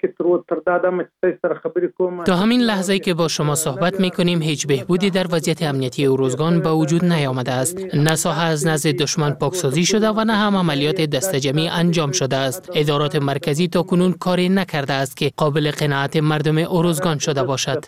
تا همین لحظه‌ای که با شما صحبت می‌کنیم هیچ بهبودی در وضعیت امنیتی ارزگان به وجود نیامده است. نه ساحه از نزد دشمن پاکسازی شده و نه هم عملیات دسته‌جمعی انجام شده است. ادارات مرکزی تا کنون کاری نکرده است که قابل قناعت مردم ارزگان شده باشد.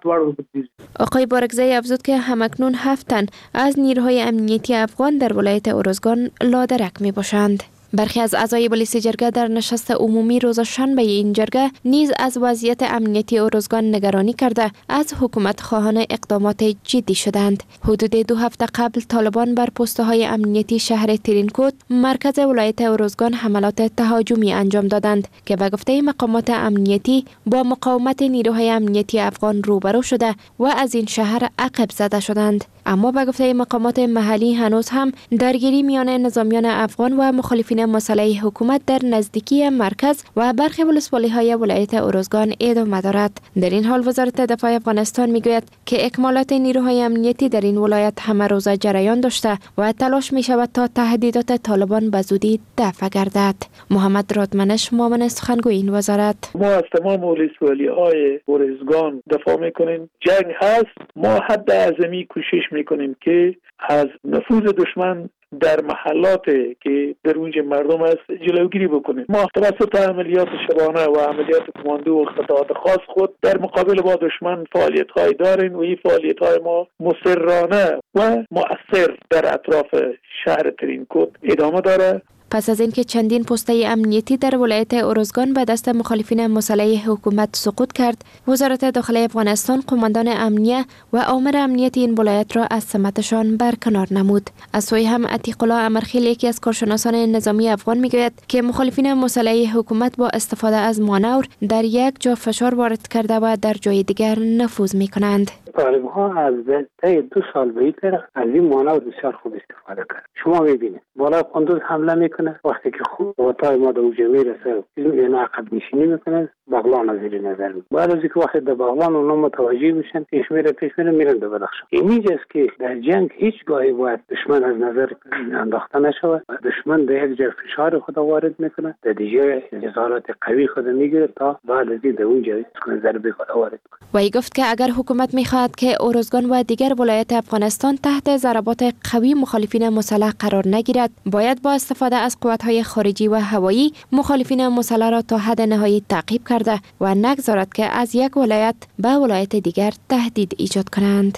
آقای بارکزی افزود که همکنون 7 تن از نیروهای امنیتی افغان در ولایت ارزگان لادرک می باشند. برخی از اعضای ولیس جرگه در نشست عمومی روز شنبه این جرگه نیز از وضعیت امنیتی ارزگان نگرانی کرده از حکومت خواهان اقدامات جدی شدند. حدود 2 هفته قبل طالبان بر پست‌های امنیتی شهر ترینکوت مرکز ولایت ارزگان حملات تهاجمی انجام دادند که به گفته مقامات امنیتی با مقاومت نیروهای امنیتی افغان روبرو شده و از این شهر عقب زده شدند. اما به گفته مقامات محلی هنوز هم درگیری میان نظامیان افغان و مخالفین مسلح حکومت در نزدیکی مرکز و برخی ولسوالی‌های ولایت ارزگان ادامه دارد. در این حال وزارت دفاع افغانستان میگوید که اکمالات نیروهای امنیتی در این ولایت همه روزه جریان داشته و تلاش می شود تا تهدیدات طالبان به زودی دفع گردد. محمد رادمنش معاون سخنگوی این وزارت: ما از تمام ولسوالی‌های ارزگان دفاع میکنیم. جنگ هست، ما حد اعظمی کوشش میکنیم که از نفوذ دشمن در محلات که در اونجا مردم است جلوگیری بکنیم. ما توسط عملیات شبانه و عملیات کماندو و قطعات خاص خود در مقابل با دشمن فعالیت‌های داریم و این فعالیت‌های ما مسررانه و مؤثر در اطراف شهر ترینکوت ادامه داره. پس از اینکه چندین پسته امنیتی در ولایت ارزگان به دست مخالفین مسلح حکومت سقوط کرد، وزارت داخلی افغانستان قماندان امنیه و آمر امنیتی این ولایت را از سمتشان برکنار نمود. از سوی هم عتیق الله امرخیل، یکی از کارشناسان نظامی افغان، میگوید که مخالفین مسلح حکومت با استفاده از مانور در یک جا فشار وارد کرده و در جای دیگر نفوذ میکنند. طالب‌ها از 2 سال بیشتر از این مانور بسیار خوب استفاده کرد. شما می‌بینید بالا قندوز حمله میکنه، وقتی که قوت‌های ما در اونجا میرسه اینا عقب نشینی میکنه، بغلان از زیر نظر میاد. بعد از اینکه وقتی در بغلان اونا متوجه میشن پیش میره میرن به بدخشان. اینجاست که در جنگ هیچ گاهی باید دشمن از نظر انداخته نشود. دشمن در یک جای فشار خود وارد میکنه، در دیگه انتظارات قوی خود میگیره تا بعد از این در اونجا ضربه خود وارد کنه. و ای گفت که اگر حکومت میخواهد که ارزگان و دیگر ولایت افغانستان تحت ضربات قوی مخالفین مسلح قرار نگیرد، باید با استفاده از قوت‌های خارجی و هوایی مخالفین مسلح را تا حد نهایی تعقیب کرده و نگذارد که از یک ولایت به ولایت دیگر تهدید ایجاد کنند.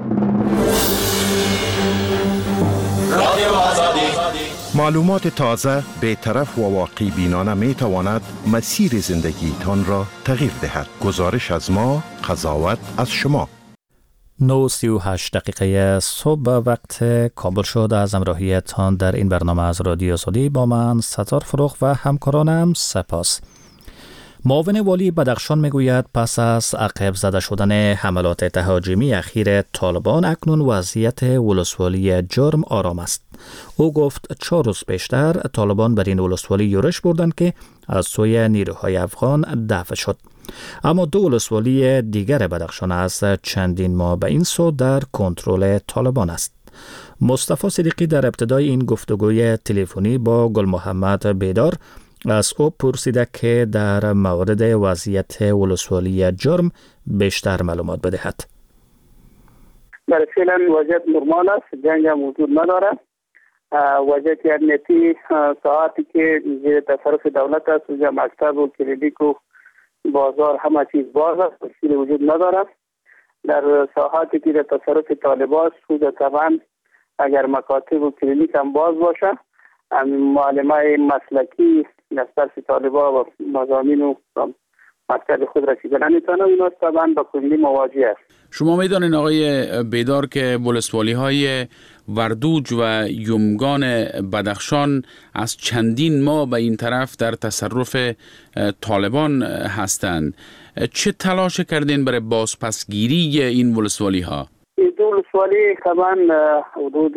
معلومات تازه، بی‌طرف و واقعی بینانه می تواند مسیر زندگیتان را تغییر دهد. گزارش از ما، قضاوت از شما. 9:38 دقیقه صبح وقت کابل شد. از همراهیتان در این برنامه از رادیو آزادی با من ستار فروغ و همکارانم سپاس. معاون والی بدخشان میگوید پس از عقب زده شدن حملات تهاجمی اخیر طالبان اکنون وضعیت ولسوالی جرم آرام است. او گفت 4 روز پیشتر طالبان بر این ولسوالی یورش بردند که از سوی نیروهای افغان دفع شد. اما 2 ولسوالی دیگر بدخشان از چندین ماه به این سو در کنترل طالبان است. مصطفی صدیقی در ابتدای این گفتگوی تلفنی با گل محمد بیدار از او پرسیده که در مورد وضعیت ولسوالی جرم بیشتر معلومات بدهد. در فعلا وضعیت نرمال است، جنگ هم وجود نداره. وضعیت امنیتی ساعتی که زیر تصرف دولت است، اونجا مکتب و کلینیک و بازار همه چیز باز است، مشکلی وجود نداره. در ساعتی که در تصرف طالبان است، طبعا اگر مکاتب و کلینیک هم باز باشه معلمای مسلکی از طرف طالبان و مضامین و مکتب خود رسیدن نمیتونه، اونا طبعا با کندی مواجه است. شما میدانین آقای بیدار که ولسوالی های وردوج و یمگان بدخشان از چندین ماه به این طرف در تصرف طالبان هستند. چه تلاش کردین برای بازپسگیری این ولسوالی ها؟ این دو ولسوالی طبعا حدود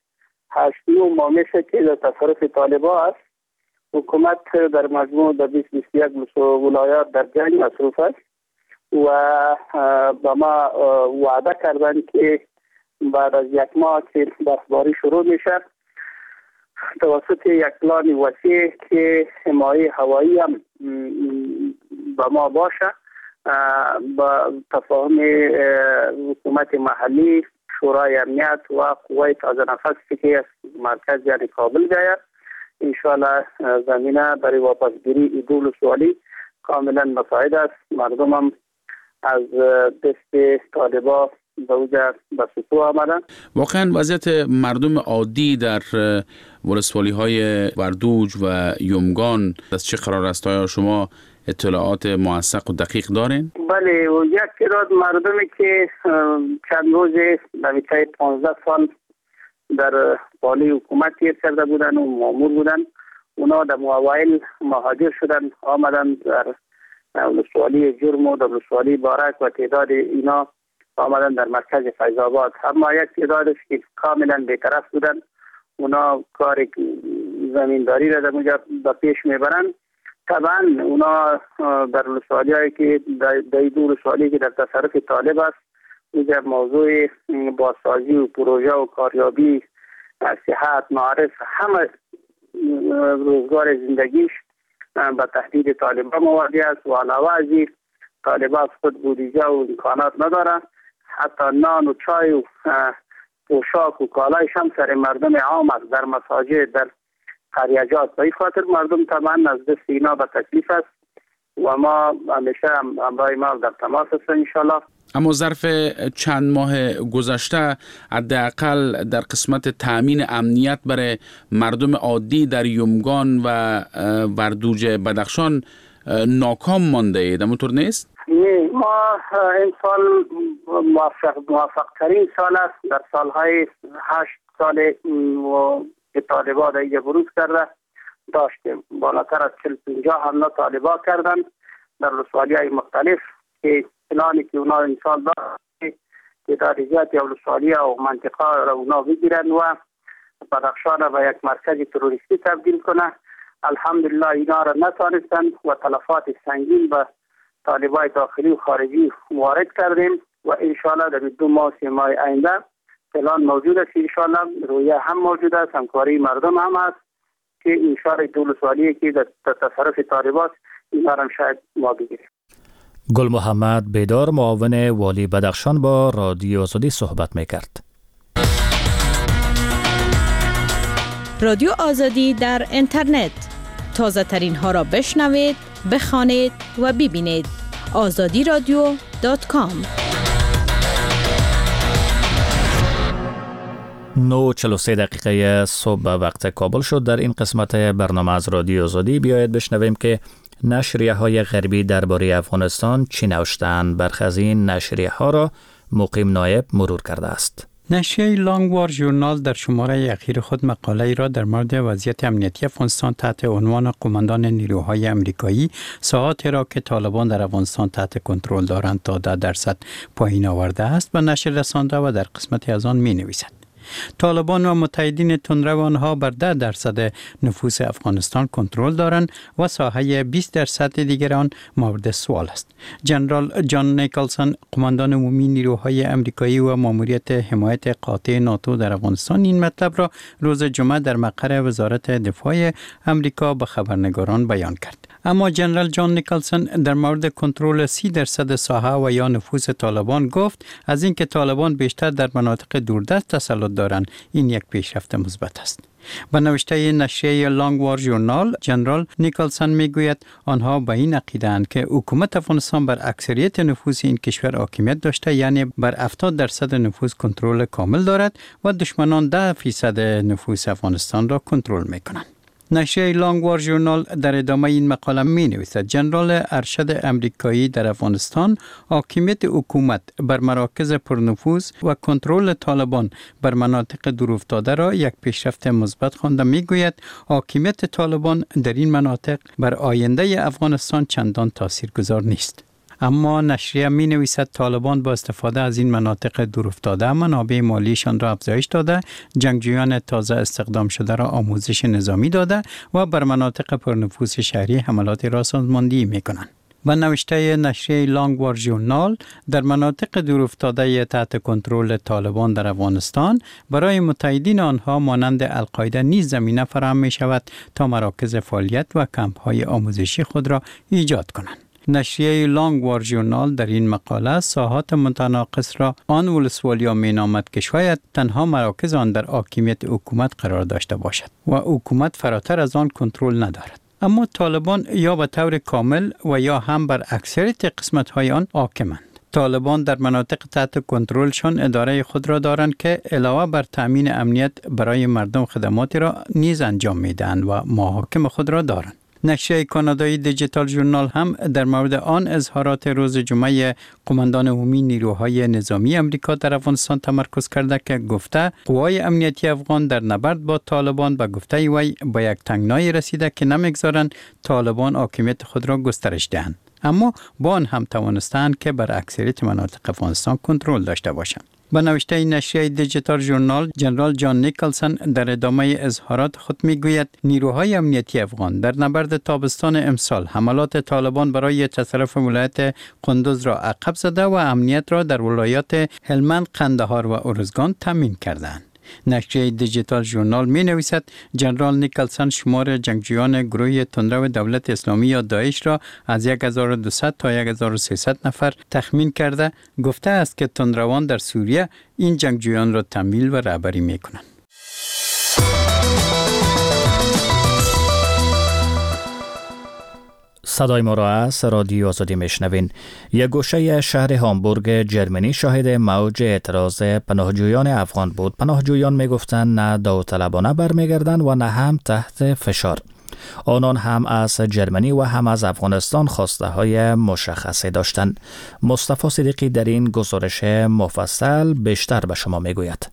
8-9 ماه میشه که در تصرف طالبان است. حکومت در مجموع در 20-21 ولایات در جنگ مصروف است و با ما وعده کردن که بعد از 1 ماه که برفباری شروع میشه توسط یک پلان وسیع که حمایه هوایی هم با ما باشه، با تفاهم حکومت محلی، شورای امنیت و قوای تازه نفس که از مرکز یعنی کابل گاید، انشاءالله زمینه برای واپسگیری این دو ولسوالی کاملا مساعد است. مردم هم از دست طالبان به اوجه به سطوح آمدن. واقعا وضعیت مردم عادی در ولسوالی های وردوج و یمگان از چه قرار است؟ آیا شما اطلاعات موثق و دقیق دارین؟ بله، و یک تعداد مردمی که چند روز نویته 15 سال در بالای حکومت تیر کرده بودن و مامور بودن، اونا در اوایل مهاجر شدن آمدن در ولسوالی جرم و در ولسوالی بارک و تعداد اینا آمدن در مرکز فیض آباد. اما یک تعدادش که کاملا بی‌طرف بودن، اونا کار زمینداری را در اونجا به پیش میبرن. طبعا اونا در ولسوالی هایی که در دو ولسوالی که در تصرف طالب است، اونجا موضوع بازسازی و پروژه و کاریابی، صحت، معارف، همه روزگار زندگیش به تهدید طالبان مواجه است و علاوه از این طالبان خود بودجه و امکانات نداره، حتی نان و چای و پوشاک و کالایش هم سر مردم عام است در مساجد، در قریجات. به این خاطر مردم طبعا از دست اینا به تکلیف است و ما همیشه همراه ما در تماس هستیم انشالله. اما ظرف چند ماه گذشته حداقل در قسمت تأمین امنیت برای مردم عادی در یمگان و وردوج بدخشان ناکام مانده اید، همونطور نیست؟ نه، ما این سال موفق ترین سال است. در سالهای 8 سال که طالبان در اینجا بروز کرده داشتیم. بالاتر از 40-50 حمله طالبان کردن در ولسوالی های مختلف که پلانی که اونا این سال داشت که تاریخیات یا ولسوالی و منطقه را اونا بگیرن و بدخشان را به یک مرکز تروریستی تبدیل کنه. الحمدلله اینا را نتانستن و تلفات سنگین به طالبان داخلی و خارجی وارد کردیم و انشاءالله در 2 ماه 3 ماه آینده پلان موجود است. انشاءالله رویه هم موجود است، همکاری مردم هم است که انشاءالله دو ولسوالی که در تصرف طالبان اینا را شاید ما بگیریم. گل محمد بیدار، معاون والی بدخشان، با رادیو آزادی صحبت میکرد. رادیو آزادی در اینترنت، تازه ترین ها را بشنوید، بخوانید و ببینید. azadiradio.com 9:43 دقیقه صبح وقت کابل شد. در این قسمت برنامه از رادیو آزادی بیایید بشنویم که نشریه های غربی درباره افغانستان چی نوشتند. برخی از این نشریه ها را مقیم نایب مرور کرده است. نشریه لانگوار ژورنال در شماره اخیر خود مقاله ای را در مورد وضعیت امنیتی افغانستان تحت عنوان قماندان نیروهای امریکایی ساعاتی را که طالبان در افغانستان تحت کنترل دارند تا 10% پایین آورده است و نشر رسانده و در قسمتی از آن می نویسد. طالبان و متحدین تندرو آنها بر 10% نفوس افغانستان کنترل دارند و ساحه 20% دیگر آن مورد سوال است. جنرال جان نیکلسون، قماندان عمومی نیروهای امریکایی و ماموریت حمایت قاطع ناتو در افغانستان، این مطلب را روز جمعه در مقر وزارت دفاع امریکا به خبرنگاران بیان کرد. اما جنرال جان نیکلسون در مورد کنترل 30% ساحه و یا نفوذ طالبان گفت از اینکه طالبان بیشتر در مناطق دوردست تسلط دارند این یک پیشرفت مثبت است. به نوشته نشریه لانگ وار ژورنال، جنرال نیکلسن میگوید آنها به این عقیده‌اند که حکومت افغانستان بر اکثریت نفوس این کشور حاکمیت داشته، یعنی بر 70% نفوس کنترل کامل دارد و دشمنان 10% نفوس افغانستان را کنترل میکنند. نشریه لانگ وار ژورنال در ادامه این مقاله می نویسد جنرال ارشد امریکایی در افغانستان حاکمیت حکومت بر مراکز پرنفوذ و کنترل طالبان بر مناطق دورافتاده را یک پیشرفت مثبت خوانده. می گوید حاکمیت طالبان در این مناطق بر آینده افغانستان چندان تاثیرگذار نیست. اما نشریه می نویسد طالبان با استفاده از این مناطق دورافتاده منابع مالیشان را افزایش داده، جنگجویان تازه استخدام شده را آموزش نظامی داده و بر مناطق پرنفوذ شهری حملات را سازماندهی می کنند. و نوشته نشریه لانگ وار ژورنال در مناطق دورافتاده تحت کنترل طالبان در افغانستان برای متحدین آنها مانند القاعده نیز زمینه فراهم می شود تا مراکز فعالیت و کمپ های آموزشی خود را ایجاد کنند. نشریه لانگ وار ژورنال در این مقاله ساحات متناقض را آن ولسوالیا می نامد که شاید تنها مراکز آن در حاکمیت حکومت قرار داشته باشد و حکومت فراتر از آن کنترل ندارد. اما طالبان یا به طور کامل و یا هم بر اکثریت قسمت‌های آن حاکمند. طالبان در مناطق تحت کنترلشان اداره خود را دارند که علاوه بر تامین امنیت برای مردم خدماتی را نیز انجام می‌دهند و محاکم خود را دارند. نشریه کانادایی دیجیتال ژورنال هم در مورد آن اظهارات روز جمعه قماندان عمومی نیروهای نظامی امریکا در افغانستان تمرکز کرده که گفته قوای امنیتی افغان در نبرد با طالبان به گفته وی با یک تنگنایی رسیده که نمیگذارند طالبان حاکمیت خود را گسترش دهند، اما با آن هم توانستند که بر اکثریت مناطق افغانستان کنترل داشته باشند. به نوشته نشریه دیجیتال ژورنال، جنرال جان نیکلسن در ادامه اظهارات خود میگوید نیروهای امنیتی افغان در نبرد تابستان امسال حملات طالبان برای تصرف ولایت قندوز را عقب زده و امنیت را در ولایات هلمند، قندهار و ارزگان تامین کردند. نشریه دیجیتال ژورنال می نویسد جنرال نیکلسن شمار جنگجویان گروه تندرو دولت اسلامی یا داعش را از 1200 تا 1300 نفر تخمین کرده گفته است که تندروان در سوریه این جنگجویان را تمویل و رهبری می کنند. صدای ما را از رادیو آزادی میشنوین. یک گوشه شهر هامبورگ جرمنی شاهد موج اعتراض پناهجویان افغان بود. پناهجویان میگفتند نه داوطلبانه برمیگردند و نه هم تحت فشار. آنان هم از جرمنی و هم از افغانستان خواسته های مشخصی داشتند. مصطفی صدیقی در این گزارش مفصل بیشتر به شما میگوید.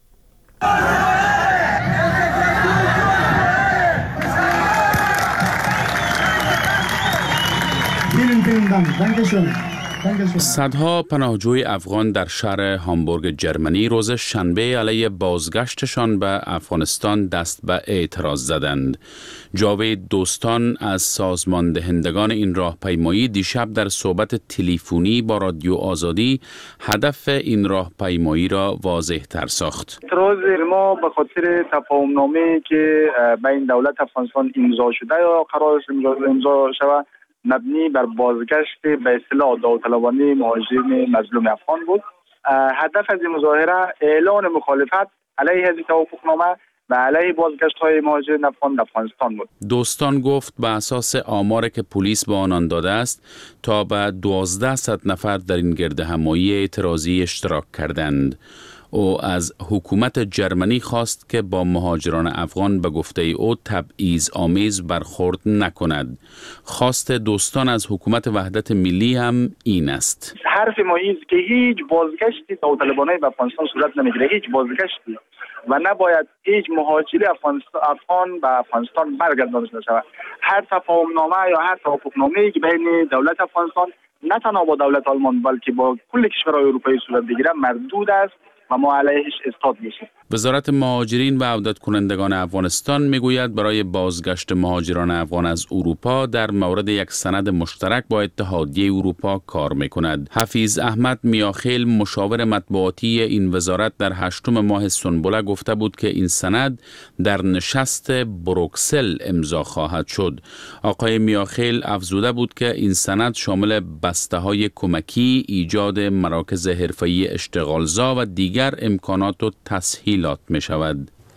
صدها پناهجوی افغان در شهر هامبورگ جرمنی روز شنبه علیه بازگشتشان به افغانستان دست به اعتراض زدند. جاوید دوستان از سازمان دهندگان این راهپیمایی دیشب در صحبت تلفنی با رادیو آزادی هدف این راهپیمایی را واضح تر ساخت. اعتراض ما به خاطر تفاهم‌نامه‌ای که بین دولت افغانستان امضا شده یا قرار است امضا شود مبنی بر بازگشت به اصطلاح داوطلبانه مهاجرین مظلوم افغان بود. هدف از این مظاهره اعلان مخالفت علیه این توافقنامه و علیه بازگشت‌های مهاجرین افغان در افغانستان بود. دوستان گفت به اساس آماری که پلیس به آنان داده است تا به 1200 نفر در این گردهمایی اعتراضی اشتراک کردند. او از حکومت جرمنی خواست که با مهاجران افغان به گفته او تبعیض آمیز برخورد نکند. خواست دوستان از حکومت وحدت ملی هم این است. حرف ما است که هیچ بازگشتی داوطلبانه به افغانستان صورت نمیگیره، هیچ بازگشتی، و نباید هیچ مهاجر افغان به افغانستان برگردانده شود. هر تفاهمنامه یا هر توافقنامه‌ای که بین دولت افغانستان نه تنها با دولت آلمان بلکه با کل کشورهای اروپایی صورت بگیره مردود است و ما علیهش استاد میشیم. وزارت مهاجرین و عودت کنندگان افغانستان میگوید برای بازگشت مهاجران افغان از اروپا در مورد یک سند مشترک با اتحادیه اروپا کار میکند. حفیظ احمد میاخیل مشاور مطبوعاتی این وزارت در 8 ماه سنبله گفته بود که این سند در نشست بروکسل امضا خواهد شد. آقای میاخیل افزوده بود که این سند شامل بسته‌های کمکی، ایجاد مراکز حرفه‌ای اشتغالزا و دیگر امکانات و تسهیلات می شود.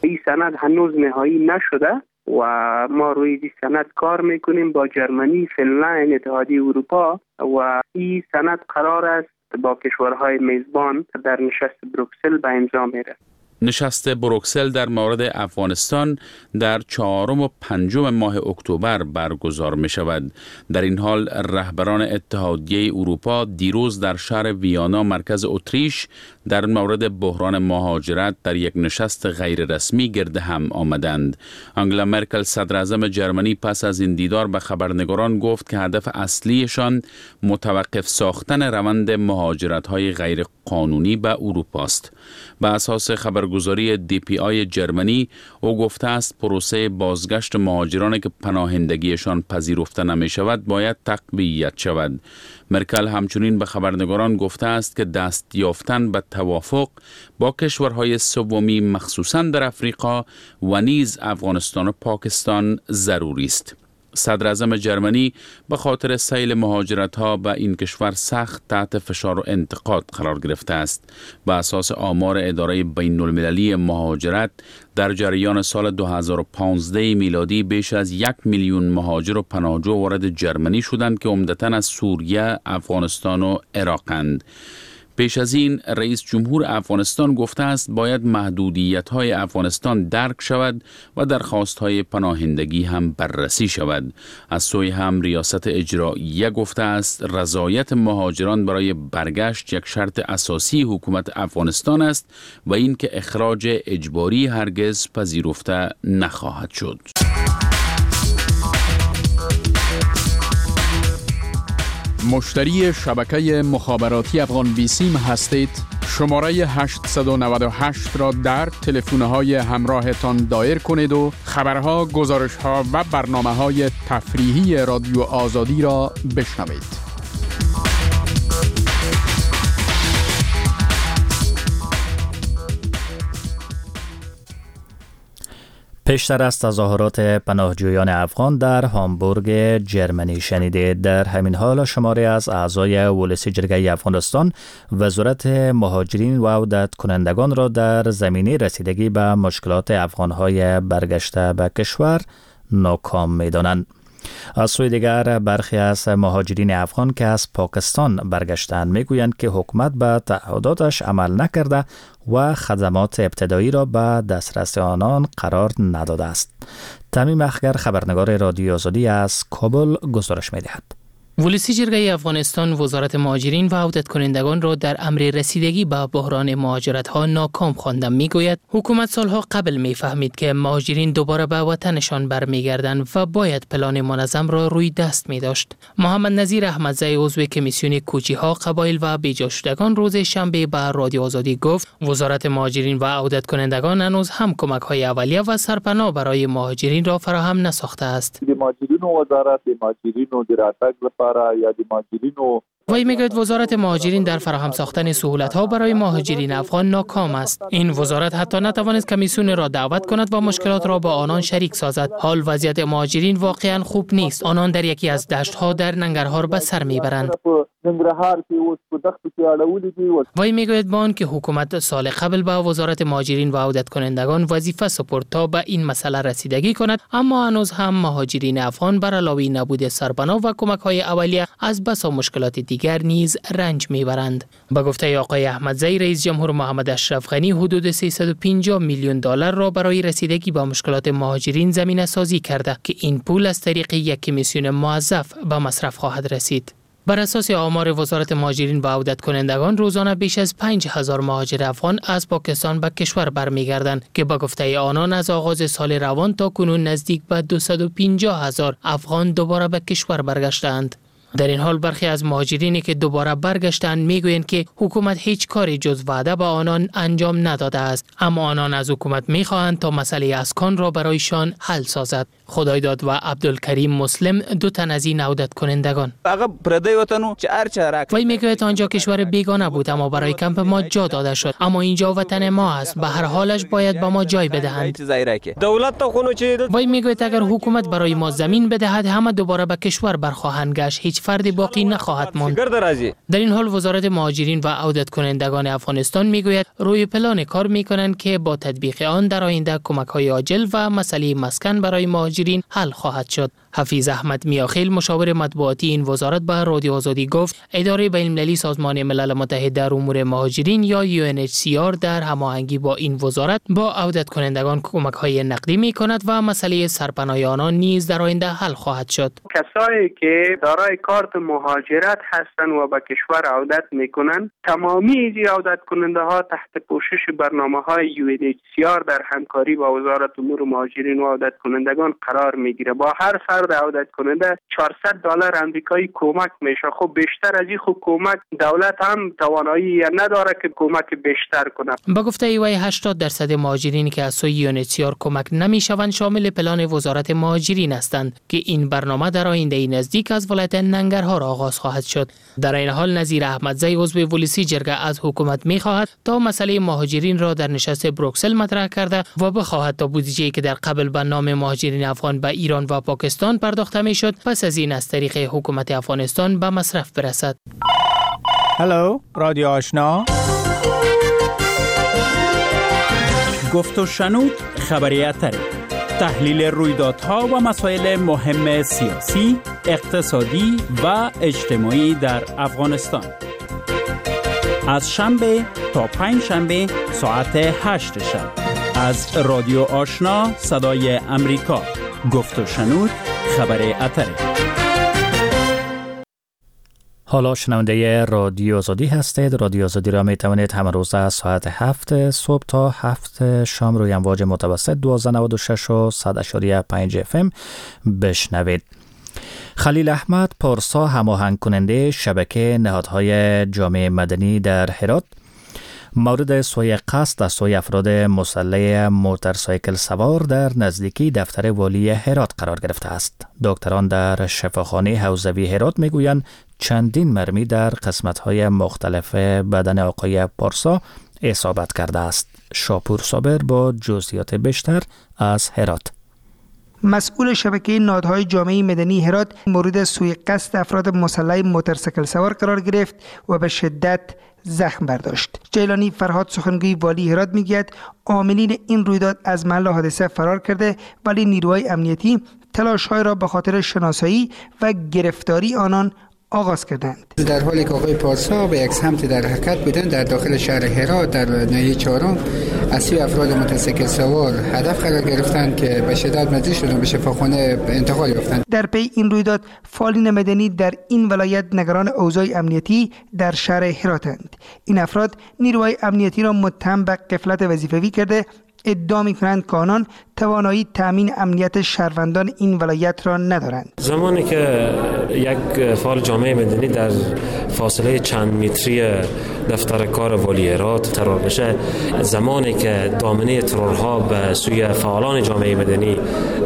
این سند هنوز نهایی نشده و ما روی این سند کار میکنیم با جرمنی، فنلند، اتحادیه اروپا و این سند قرار است با کشورهای میزبان در نشست بروکسل به امضا میره. نشست بروکسل در مورد افغانستان در 4 و 5 ماه اکتبر برگزار می شود. در این حال رهبران اتحادیه اروپا دیروز در شهر ویانا مرکز اتریش در مورد بحران مهاجرت در یک نشست غیر رسمی گرد هم آمدند. آنگلا مرکل صدر اعظم جرمنی پس از این دیدار به خبرنگاران گفت که هدف اصلیشان متوقف ساختن روند مهاجرت های غیر قانونی به اروپا است. به اساس خبرگزاری DPI جرمنی او گفته است پروسه بازگشت مهاجرانی که پناهندگیشان پذیرفته نمی شود باید تقویت شود. مرکل همچنین به خبرنگاران گفته است که دست یافتن به توافق با کشورهای سومی مخصوصاً در افریقا و نیز افغانستان و پاکستان ضروری است. صدر اعظم جرمنی به خاطر سیل مهاجرت ها به این کشور سخت تحت فشار و انتقاد قرار گرفته است. به اساس آمار اداره بین المللی مهاجرت در جریان سال 2015 میلادی بیش از 1 میلیون مهاجر و پناهجو وارد جرمنی شدند که عمدتاً از سوریه، افغانستان و عراقند. پیش از این رئیس جمهور افغانستان گفته است باید محدودیت‌های افغانستان درک شود و درخواست‌های پناهندگی هم بررسی شود. از سوی هم ریاست اجراییه گفته است رضایت مهاجران برای برگشت یک شرط اساسی حکومت افغانستان است و اینکه اخراج اجباری هرگز پذیرفته نخواهد شد. مشتری شبکه مخابراتی افغان بیسیم هستید؟ شماره 898 را در تلفن‌های همراهتان دایر کنید و خبرها، گزارش‌ها و برنامه‌های تفریحی رادیو آزادی را بشنوید. پیشتر از تظاهرات پناهجویان افغان در هامبورگ جرمنی شنیدید. در همین حال شماری از اعضای ولسی جرگه افغانستان وزارت مهاجرین و عودت کنندگان را در زمینه رسیدگی به مشکلات افغانهای برگشته به کشور ناکام می‌دانند. از سوی دیگر برخی از مهاجرین افغان که از پاکستان برگشتند میگویند که حکومت به تعهداتش عمل نکرده و خدمات ابتدایی را به دسترس آنان قرار نداده است. تمیم اخگر خبرنگار رادیو آزادی از کابل گزارش می‌دهد. ولسی جرگه افغانستان وزارت مهاجرین و عودت کنندگان را در امر رسیدگی به بحران مهاجرت ها ناکام خوانده. میگوید حکومت سالها قبل میفهمید که مهاجرین دوباره به وطنشان برمیگردند و باید پلان منظم را روی دست می داشت. محمد نظیر احمدزی عضو کمیسیون کوچی ها، قبایل و بیجا شدگان روز شنبه به رادیو آزادی گفت وزارت مهاجرین و عودت کنندگان هنوز هم کمک های اولیه و سرپناه برای مهاجرین را فراهم نساخته است. مهاجرین و وزارت مهاجرین و دراتک وی میگوید وزارت مهاجرین در فراهم ساختن سهولت‌ها برای مهاجرین افغان ناکام است. این وزارت حتی نتوانست کمیسیون را دعوت کند و مشکلات را با آنان شریک سازد. حال وضعیت مهاجرین واقعا خوب نیست. آنان در یکی از دشت‌ها در ننگرهار به سر میبرند. وی میگوید با آنکه حکومت سال قبل به وزارت مهاجرین و عودت کنندگان وظیفه سپرد تا به این مسئله رسیدگی کند، اما هنوز هم مهاجرین افغان بر علاوه نبود سرپناه و کمک‌های اولیه از بسا مشکلات دیگر نیز رنج میبرند. با گفته آقای احمدزی، رئیس جمهور محمد اشرف غنی حدود 350 میلیون دلار را برای رسیدگی با مشکلات مهاجرین زمینه سازی کرده که این پول از طریق یک کمیسیون موظف به مصرف خواهد رسید. بر اساس آمار وزارت مهاجرین و عودت کنندگان روزانه بیش از 5000 مهاجر افغان از پاکستان به کشور برمیگردند که با گفته آنان از آغاز سال روان تا کنون نزدیک به 250,000 افغان دوباره به کشور برگشتند. در این حال برخی از مهاجرینی که دوباره برگشتند میگویند که حکومت هیچ کاری جز وعده به آنان انجام نداده است، اما آنان از حکومت میخواهند تا مسئله اسکان را برایشان حل سازد. خدایداد و عبدالکریم مسلم دو تن از این عودت کنندگان. وی میگوید آنجا کشور بیگانه بود اما برای کمپ ما جا داده شد، اما اینجا وطن ما است، به هر حالش باید به ما جای بدهند. وی میگوید اگر حکومت برای ما زمین بدهد همه دوباره به کشور برخواهند گشت، هیچ فردی باقی نخواهد ماند. در این حال وزارت مهاجرین و عودت کنندگان افغانستان میگوید روی پلان کار میکنند که با تطبیق آن در آینده کمک‌های عاجل و مسئله مسکن برای مهاجرین حل خواهد شد. حفیظ احمد میاخیل مشاور مطبوعاتی این وزارت به رادیو آزادی گفت اداره بین‌المللی سازمان ملل متحد در امور مهاجرین یا UNHCR در هماهنگی با این وزارت با عودت کنندگان کمک‌های نقدی می‌کند و مسئله سرپناه آنان نیز در آینده حل خواهد شد. کسایی که دارای کارت مهاجرت هستند و به کشور عودت می‌کنند، تمامی این عودت کننده‌ها تحت پوشش برنامه‌های UNHCR در همکاری با وزارت امور مهاجرین و عودت کنندگان قرار می‌گیرد. با هر فرد عودت کننده $400 آمریکایی کمک میشه. خب بیشتر از این کمک دولت هم توانایی نداره که کمک بیشتر کنه. با گفته وی 80% مهاجرینی که از سوی UNHCR کمک نمیشوند شامل پلان وزارت مهاجرین هستند که این برنامه در آینده نزدیک از ولایت ننگرهار آغاز خواهد شد. در این حال نظیر احمدزی عضو ولسی جرگه از حکومت میخواهد تا مسئله مهاجرین را در نشست بروکسل مطرح کرده و بخواهد تا بودجه‌ای که در قبل به نام مهاجرین افغان به ایران و پاکستان پرداخته میشد پس از این از طریق حکومت افغانستان به مصرف برسد. هلو رادیو آشنا، گفت و شنود خبریت تحلیل رویدادها و مسائل مهم سیاسی، اقتصادی و اجتماعی در افغانستان از شنبه تا پنج شنبه ساعت 8 شب از رادیو آشنا صدای امریکا. گفت و شنود خبر اتره. حالا شنونده رادیو آزادی هستید. رادیو آزادی را می توانید همه روز از ساعت 7 صبح تا 7 شام روی امواج متوسط 1296 و 100.5 FM بشنوید. خلیل احمد پارسا هماهنگ کننده شبکه نهادهای جامعه مدنی در هرات مورد سوء قصد از سوی افراد مسلح موتورسایکل سوار در نزدیکی دفتر والی هرات قرار گرفته است. دکتران در شفاخانه حوزوی هرات میگویند چندین مرمی در قسمت‌های مختلف بدن آقای پارسا اصابت کرده است. شاپور صابر با جزئیات بیشتر از هرات. مسئول شبکه نهادهای جامعه مدنی هرات مورد سوء قصد افراد مسلح موتورسیکل سوار قرار گرفت و به شدت زخم برداشت. جیلانی فرهاد سخنگوی والی هرات میگوید عاملین این رویداد از محل حادثه فرار کرده ولی نیروهای امنیتی تلاش‌های را به خاطر شناسایی و گرفتاری آنان آغاز کردند. در حالی که آقای پارسا به یک سمت در حرکت بودند در داخل شهر هرات در ناحیه چهارم از سوی افراد موتورسیکل سوار هدف قرار گرفتند که به شدت مزدی شدند به شفاخانه انتقال یافتند. در پی این رویداد فعالین مدنی در این ولایت نگران اوضاع امنیتی در شهر هراتند. این افراد نیروهای امنیتی را متهم به غفلت وظیفوی کرده ادعا می‌کنند که آنان توانایی تامین امنیت شهروندان این ولایت را ندارند. زمانی که یک فعال جامعه مدنی در فاصله چند متری دفتر کار والی هرات ترور بشه، زمانی که دامنه ترورها به سوی فعالان جامعه مدنی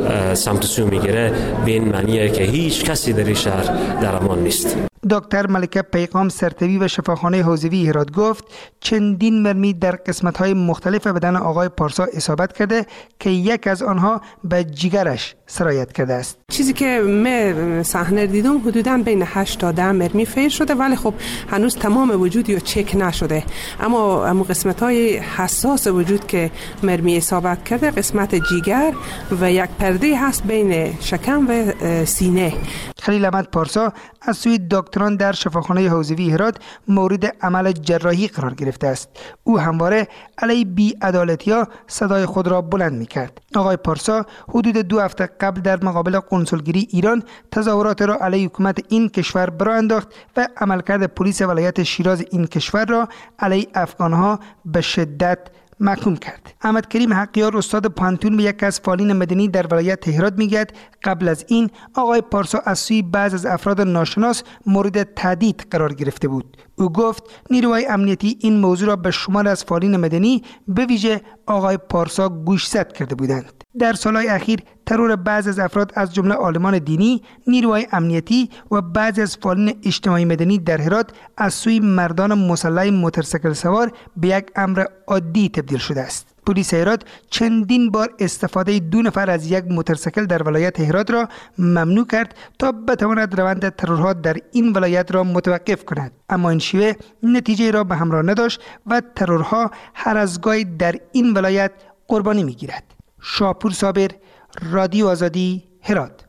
سمت سو میگیره، به این معنیه که هیچ کسی در این شهر در امان نیست. دکتر ملکه پیغام سرطبیب شفاخانه حوزوی هرات گفت چندین مرمی در قسمت‌های مختلف بدن آقای پارسا اصابت کرده که یک از آنها به جگرش سرایت کرده است. چیزی که من صحنه دیدم حدوداً بین 8 تا 10 مرمی فیر شده، ولی خب هنوز تمام وجودی رو چک نشده، اما قسمت‌های حساس وجود که مرمی اصابت کرده قسمت جگر و یک پرده هست بین شکم و سینه. خلیل احمد پارسا از سوی دکتران در شفاخانه حوزوی هرات مورد عمل جراحی قرار گرفته است. او همواره علیه بی‌عدالتی‌ها صدای خود را بلند می‌کرد. آقای پارسا حدود 2 هفته قبل در مقابل قنسولگری ایران تظاهرات را علیه حکومت این کشور برآ انداخت و عملکرد پلیس ولایت شیراز این کشور را علیه افغان‌ها به شدت محکوم کرد. احمد کریم حقیار استاد پانتون به یک از فعالین مدنی در ولایت هرات میگوید قبل از این آقای پارسا از سوی بعض از افراد ناشناس مورد تهدید قرار گرفته بود. او گفت نیروهای امنیتی این موضوع را به شمار از فعالین مدنی به ویژه آقای پارسا گوشزد کرده بودند. در سالهای اخیر ترور بعضی از افراد از جمله عالمان دینی، نیروهای امنیتی و بعضی از فعالین اجتماعی مدنی در هرات از سوی مردان مسلح موتورسیکل سوار به یک امر عادی تبدیل شده است. پلیس هرات چندین بار استفاده 2 نفر از یک موتورسیکل در ولایت هرات را ممنوع کرد تا بتواند روند ترورها در این ولایت را متوقف کند، اما این شیوه نتیجه را به همراه نداشت و ترورها هر از گاهی در این ولایت قربانی می‌گیرد. شاپور صابر، رادیو آزادی، هرات.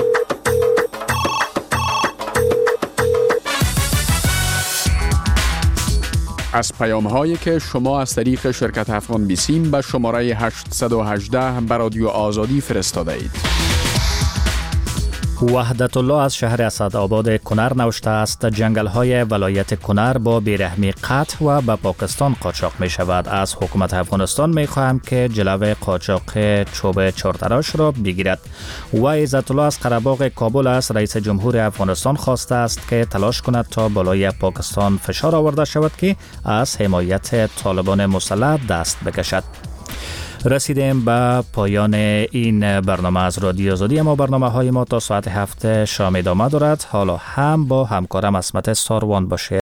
از پیام‌هایی که شما از طریق شرکت افغان بیسیم به شماره 818 به رادیو آزادی فرستاده اید. وحدت الله از شهر اسدآباد کنر نوشته است جنگل‌های ولایت کنر با بیرحمی قطع و به پاکستان قاچاق می شود. از حکومت افغانستان می خواهم که جلوی قاچاق چوب چارتراش را بگیرد. و عزت الله از قره‌باغ کابل است رئیس جمهور افغانستان خواسته است که تلاش کند تا بالای پاکستان فشار آورده شود که از حمایت طالبان مسلح دست بکشد. رسیدیم به پایان این برنامه از رادیو آزادی، اما برنامه های ما تا ساعت 7 شام ادامه دارد. حالا هم با همکارم عصمت ساروان باشه.